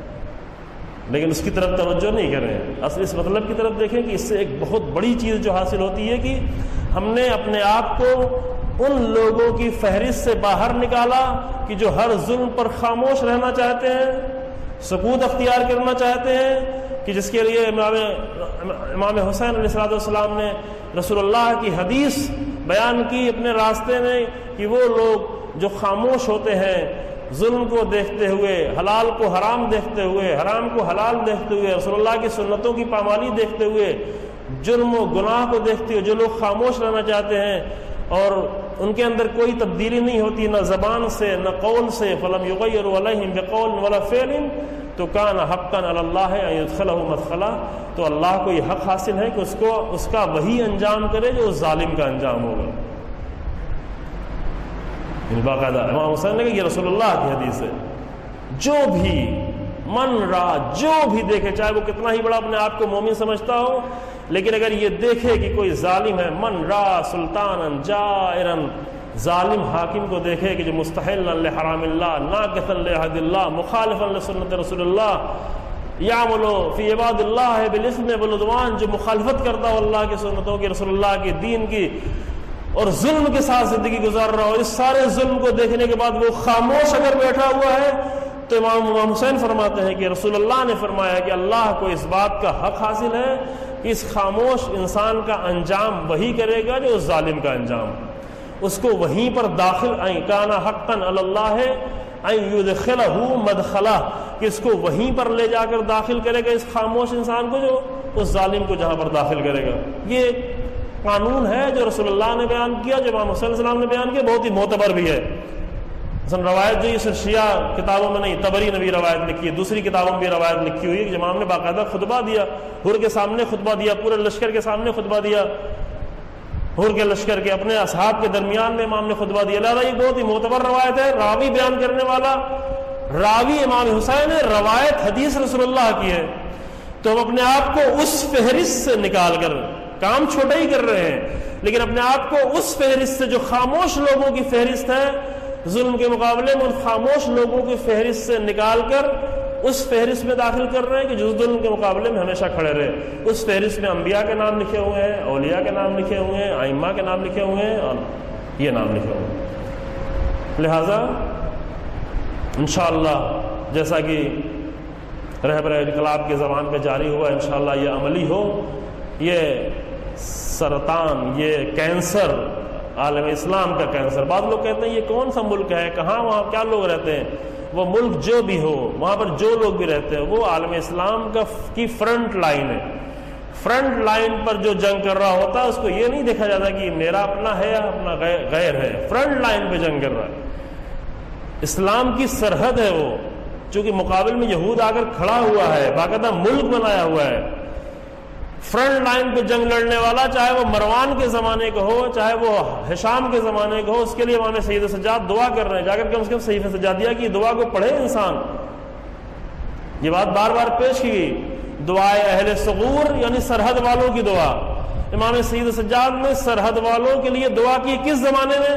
لیکن اس کی طرف توجہ نہیں کریں، اصل اس مطلب کی طرف دیکھیں کہ اس سے ایک بہت بڑی چیز جو حاصل ہوتی ہے کہ ہم نے اپنے آپ کو ان لوگوں کی فہرست سے باہر نکالا کہ جو ہر ظلم پر خاموش رہنا چاہتے ہیں، سکوت اختیار کرنا چاہتے ہیں، کہ جس کے لیے امام امام حسین علیہ الصلوۃ والسلام نے رسول اللہ کی حدیث بیان کی اپنے راستے میں کہ وہ لوگ جو خاموش ہوتے ہیں، ظلم کو دیکھتے ہوئے، حلال کو حرام دیکھتے ہوئے، حرام کو حلال دیکھتے ہوئے، رسول اللہ کی سنتوں کی پامالی دیکھتے ہوئے، جرم و گناہ کو دیکھتے ہوئے جو لوگ خاموش رہنا چاہتے ہیں اور ان کے اندر کوئی تبدیلی نہیں ہوتی نہ زبان سے نہ قول سے، فلم یغیروا علیہم بقول ولا فعل تو کان حقا علی اللہ ان یدخلہ مدخلا، تو اللہ کو یہ حق حاصل ہے کہ اس کو اس کا وہی انجام کرے جو اس ظالم کا انجام ہوگا۔ باقاعدہ امام حسین نے کہا یہ رسول اللہ کی حدیث ہے، جو بھی من را جو بھی دیکھے، چاہے وہ کتنا ہی بڑا اپنے آپ کو مومن سمجھتا ہو، لیکن اگر یہ دیکھے کہ کوئی ظالم ہے، من را سلطانا جائرا، ظالم حاکم کو دیکھے کہ جو مستحلا لحرام اللہ، ناقضا لعہد اللہ، مخالفا لسنت رسول اللہ، یعمل فی عباد اللہ بالاثم والعدوان، جو مخالفت کرتا ہو اللہ کی سنتوں کی، رسول اللہ کے دین کی، اور ظلم کے ساتھ زندگی گزار رہا ہو، اس سارے ظلم کو دیکھنے کے بعد وہ خاموش اگر بیٹھا ہوا ہے، تو امام امام حسین فرماتے ہیں کہ رسول اللہ نے فرمایا کہ اللہ کو اس بات کا حق حاصل ہے کہ اس خاموش انسان کا انجام وہی کرے گا جو اس ظالم کا انجام، اس کو وہیں پر داخل این کانا حقا علی اللہ ان یدخلہ مدخلہ، کہ اس کو وہیں پر لے جا کر داخل کرے گا اس خاموش انسان کو جو اس ظالم کو جہاں پر داخل کرے گا۔ یہ قانون ہے جو رسول اللہ نے بیان کیا، جو امام حسین علیہ السلام نے بیان کیا، بہت ہی معتبر بھی ہے۔ مثلا روایت جو یہ صرف شیعہ کتابوں میں نہیں، طبری نے بھی روایت لکھی ہے، دوسری کتابوں میں بھی روایت لکھی ہوئی ہے کہ امام نے باقاعدہ خطبہ دیا، حر کے سامنے خطبہ دیا، پورے لشکر کے سامنے خطبہ دیا، حر کے لشکر کے اپنے اصحاب کے درمیان میں امام نے خطبہ دیا۔ لہٰذا یہ بہت ہی معتبر روایت ہے، راوی بیان کرنے والا راوی امام حسین ہے، روایت حدیث رسول اللہ کی ہے، تو ہم اپنے آپ کو اس فہرست سے نکال کر کام چھوٹا ہی کر رہے ہیں، لیکن اپنے آپ کو اس فہرست سے جو خاموش لوگوں کی فہرست ہے ظلم کے مقابلے میں، ان خاموش لوگوں کی فہرست سے نکال کر اس فہرست میں داخل کر رہے ہیں کہ جو ظلم کے مقابلے میں ہمیشہ کھڑے رہے۔ اس فہرست میں انبیاء کے نام لکھے ہوئے ہیں، اولیاء کے نام لکھے ہوئے ہیں، ائمہ کے نام لکھے ہوئے ہیں، اور یہ نام لکھے ہوئے ہیں۔ لہذا انشاءاللہ جیسا کہ رہبر انقلاب کے زبان پہ جاری ہوا، انشاءاللہ یہ عملی ہو۔ یہ سرطان، یہ کینسر، عالم اسلام کا کینسر، بعض لوگ کہتے ہیں یہ کون سا ملک ہے، کہاں وہاں کیا لوگ رہتے ہیں، وہ ملک جو بھی ہو وہاں پر جو لوگ بھی رہتے ہیں وہ عالم اسلام کا کی فرنٹ لائن ہے۔ فرنٹ لائن پر جو جنگ کر رہا ہوتا ہے اس کو یہ نہیں دیکھا جاتا کہ میرا اپنا ہے یا اپنا غیر ہے، فرنٹ لائن پہ جنگ کر رہا ہے، اسلام کی سرحد ہے وہ، چونکہ مقابل میں یہود آ کر کھڑا ہوا ہے، باقاعدہ ملک بنایا ہوا ہے۔ فرنٹ لائن پہ جنگ لڑنے والا چاہے وہ مروان کے زمانے کا ہو، چاہے وہ ہشام کے زمانے کا ہو، اس کے لیے امام سید سجاد دعا کر رہے ہیں، جا کر کم سے کم صحیفہ سجادیہ کی دعا کو پڑھے انسان۔ یہ بات بار بار پیش کی گئی، دعائے اہل ثغور یعنی سرحد والوں کی دعا۔ امام سید سجاد نے سرحد والوں کے لیے دعا کی کس زمانے میں؟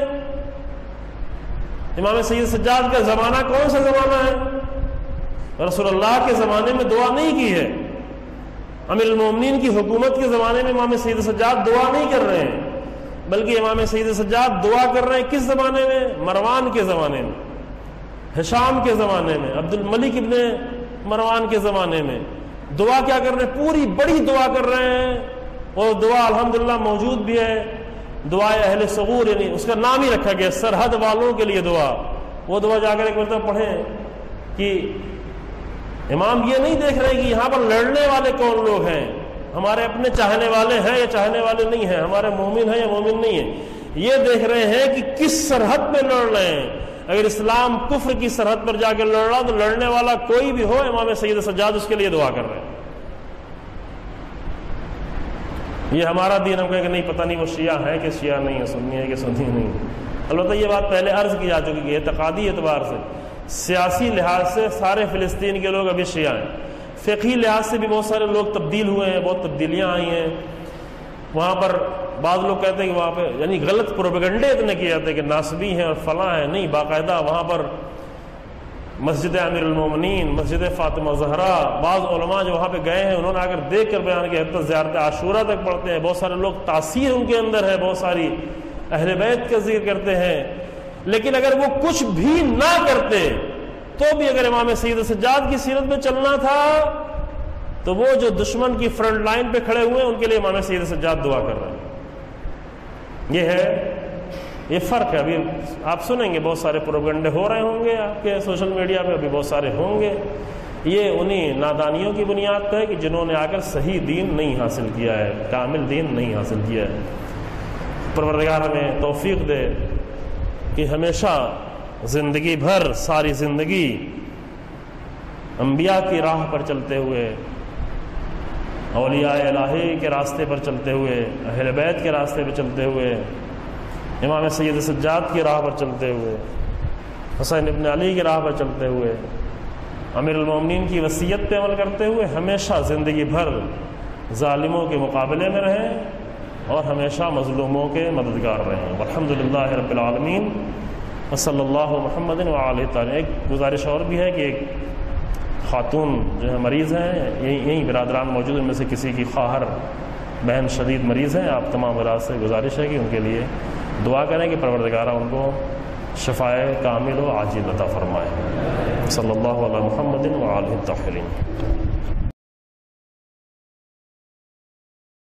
امام سید سجاد کا زمانہ کون سا زمانہ ہے؟ رسول اللہ کے زمانے میں دعا نہیں کی ہے، امیر المومنین کی حکومت کے زمانے میں امام سید سجاد دعا نہیں کر رہے ہیں، بلکہ امام سید سجاد دعا کر رہے ہیں کس زمانے میں؟ مروان کے زمانے میں، ہشام کے زمانے میں، عبد الملک ابن مروان کے زمانے میں۔ دعا کیا کر رہے ہیں؟ پوری بڑی دعا کر رہے ہیں، اور دعا الحمدللہ موجود بھی ہے، دعائے اہل ثغور، یعنی اس کا نام ہی رکھا گیا سرحد والوں کے لیے دعا۔ وہ دعا جا کر ایک مرتبہ پڑھیں کہ امام یہ نہیں دیکھ رہے کہ یہاں پر لڑنے والے کون لوگ ہیں، ہمارے اپنے چاہنے والے ہیں یا چاہنے والے نہیں ہیں، ہمارے مومن ہیں یا مومن نہیں ہیں، یہ دیکھ رہے ہیں کہ کس سرحد پہ لڑ رہے ہیں۔ اگر اسلام کفر کی سرحد پر جا کے لڑ رہا تو لڑنے والا کوئی بھی ہو، امام سید سجاد اس کے لیے دعا کر رہے ہیں۔ یہ ہمارا دین، ہم کہیں کہ نہیں پتہ نہیں وہ شیعہ ہے کہ شیعہ نہیں ہے، سنی ہے کہ سنی نہیں۔ البتہ یہ بات پہلے عرض کی جا چکی ہے، اعتقادی اعتبار سے، سیاسی لحاظ سے سارے فلسطین کے لوگ ابھی شیعہ ہیں، فقہی لحاظ سے بھی بہت سارے لوگ تبدیل ہوئے ہیں، بہت تبدیلیاں آئی ہیں وہاں پر۔ بعض لوگ کہتے ہیں کہ وہاں پہ یعنی غلط پروپیگنڈے اتنے کیے جاتے ہیں کہ ناصبی ہیں اور فلاں ہیں، نہیں، باقاعدہ وہاں پر مسجد امیر المومنین، مسجد فاطمہ زہرا، بعض علماء جو وہاں پہ گئے ہیں انہوں نے آ کر دیکھ کر بیان کیا، حتی زیارت عاشورہ تک پڑھتے ہیں، بہت سارے لوگ تاثیر ان کے اندر ہے، بہت ساری اہل بیت کا ذکر کرتے ہیں۔ لیکن اگر وہ کچھ بھی نہ کرتے تو بھی اگر امام سید سجاد کی سیرت میں چلنا تھا تو وہ جو دشمن کی فرنٹ لائن پہ کھڑے ہوئے ہیں ان کے لیے امام سید سجاد دعا کر رہے ہیں۔ یہ ہے، یہ فرق ہے۔ ابھی آپ سنیں گے بہت سارے پروپیگنڈے ہو رہے ہوں گے آپ کے سوشل میڈیا پہ، ابھی بہت سارے ہوں گے۔ یہ انہی نادانیوں کی بنیاد پہ ہے کہ جنہوں نے آ کر صحیح دین نہیں حاصل کیا ہے، کامل دین نہیں حاصل کیا ہے۔ پروردگار ہمیں توفیق دے کہ ہمیشہ زندگی بھر، ساری زندگی انبیاء کی راہ پر چلتے ہوئے، اولیاء الہی کے راستے پر چلتے ہوئے، اہل بیت کے راستے پر چلتے ہوئے، امام سید سجاد کی راہ پر چلتے ہوئے، حسین ابن علی کی راہ پر چلتے ہوئے، امیر المومنین کی وصیت پہ عمل کرتے ہوئے ہمیشہ زندگی بھر ظالموں کے مقابلے میں رہیں اور ہمیشہ مظلوموں کے مددگار رہیں۔ والحمدللہ رب العالمین، وصلی اللہ محمد وعلیہ تعالی۔ ایک گزارش اور بھی ہے کہ ایک خاتون جو ہے مریض ہیں، یہیں برادران موجود، ان میں سے کسی کی خواہر بہن شدید مریض ہیں، آپ تمام برات سے گزارش ہے کہ ان کے لیے دعا کریں کہ پروردگارہ ان کو شفائے کامل و عاجل عطا فرمائے۔ صلی اللہ علیہ محمد وعلیہ الطاہرین۔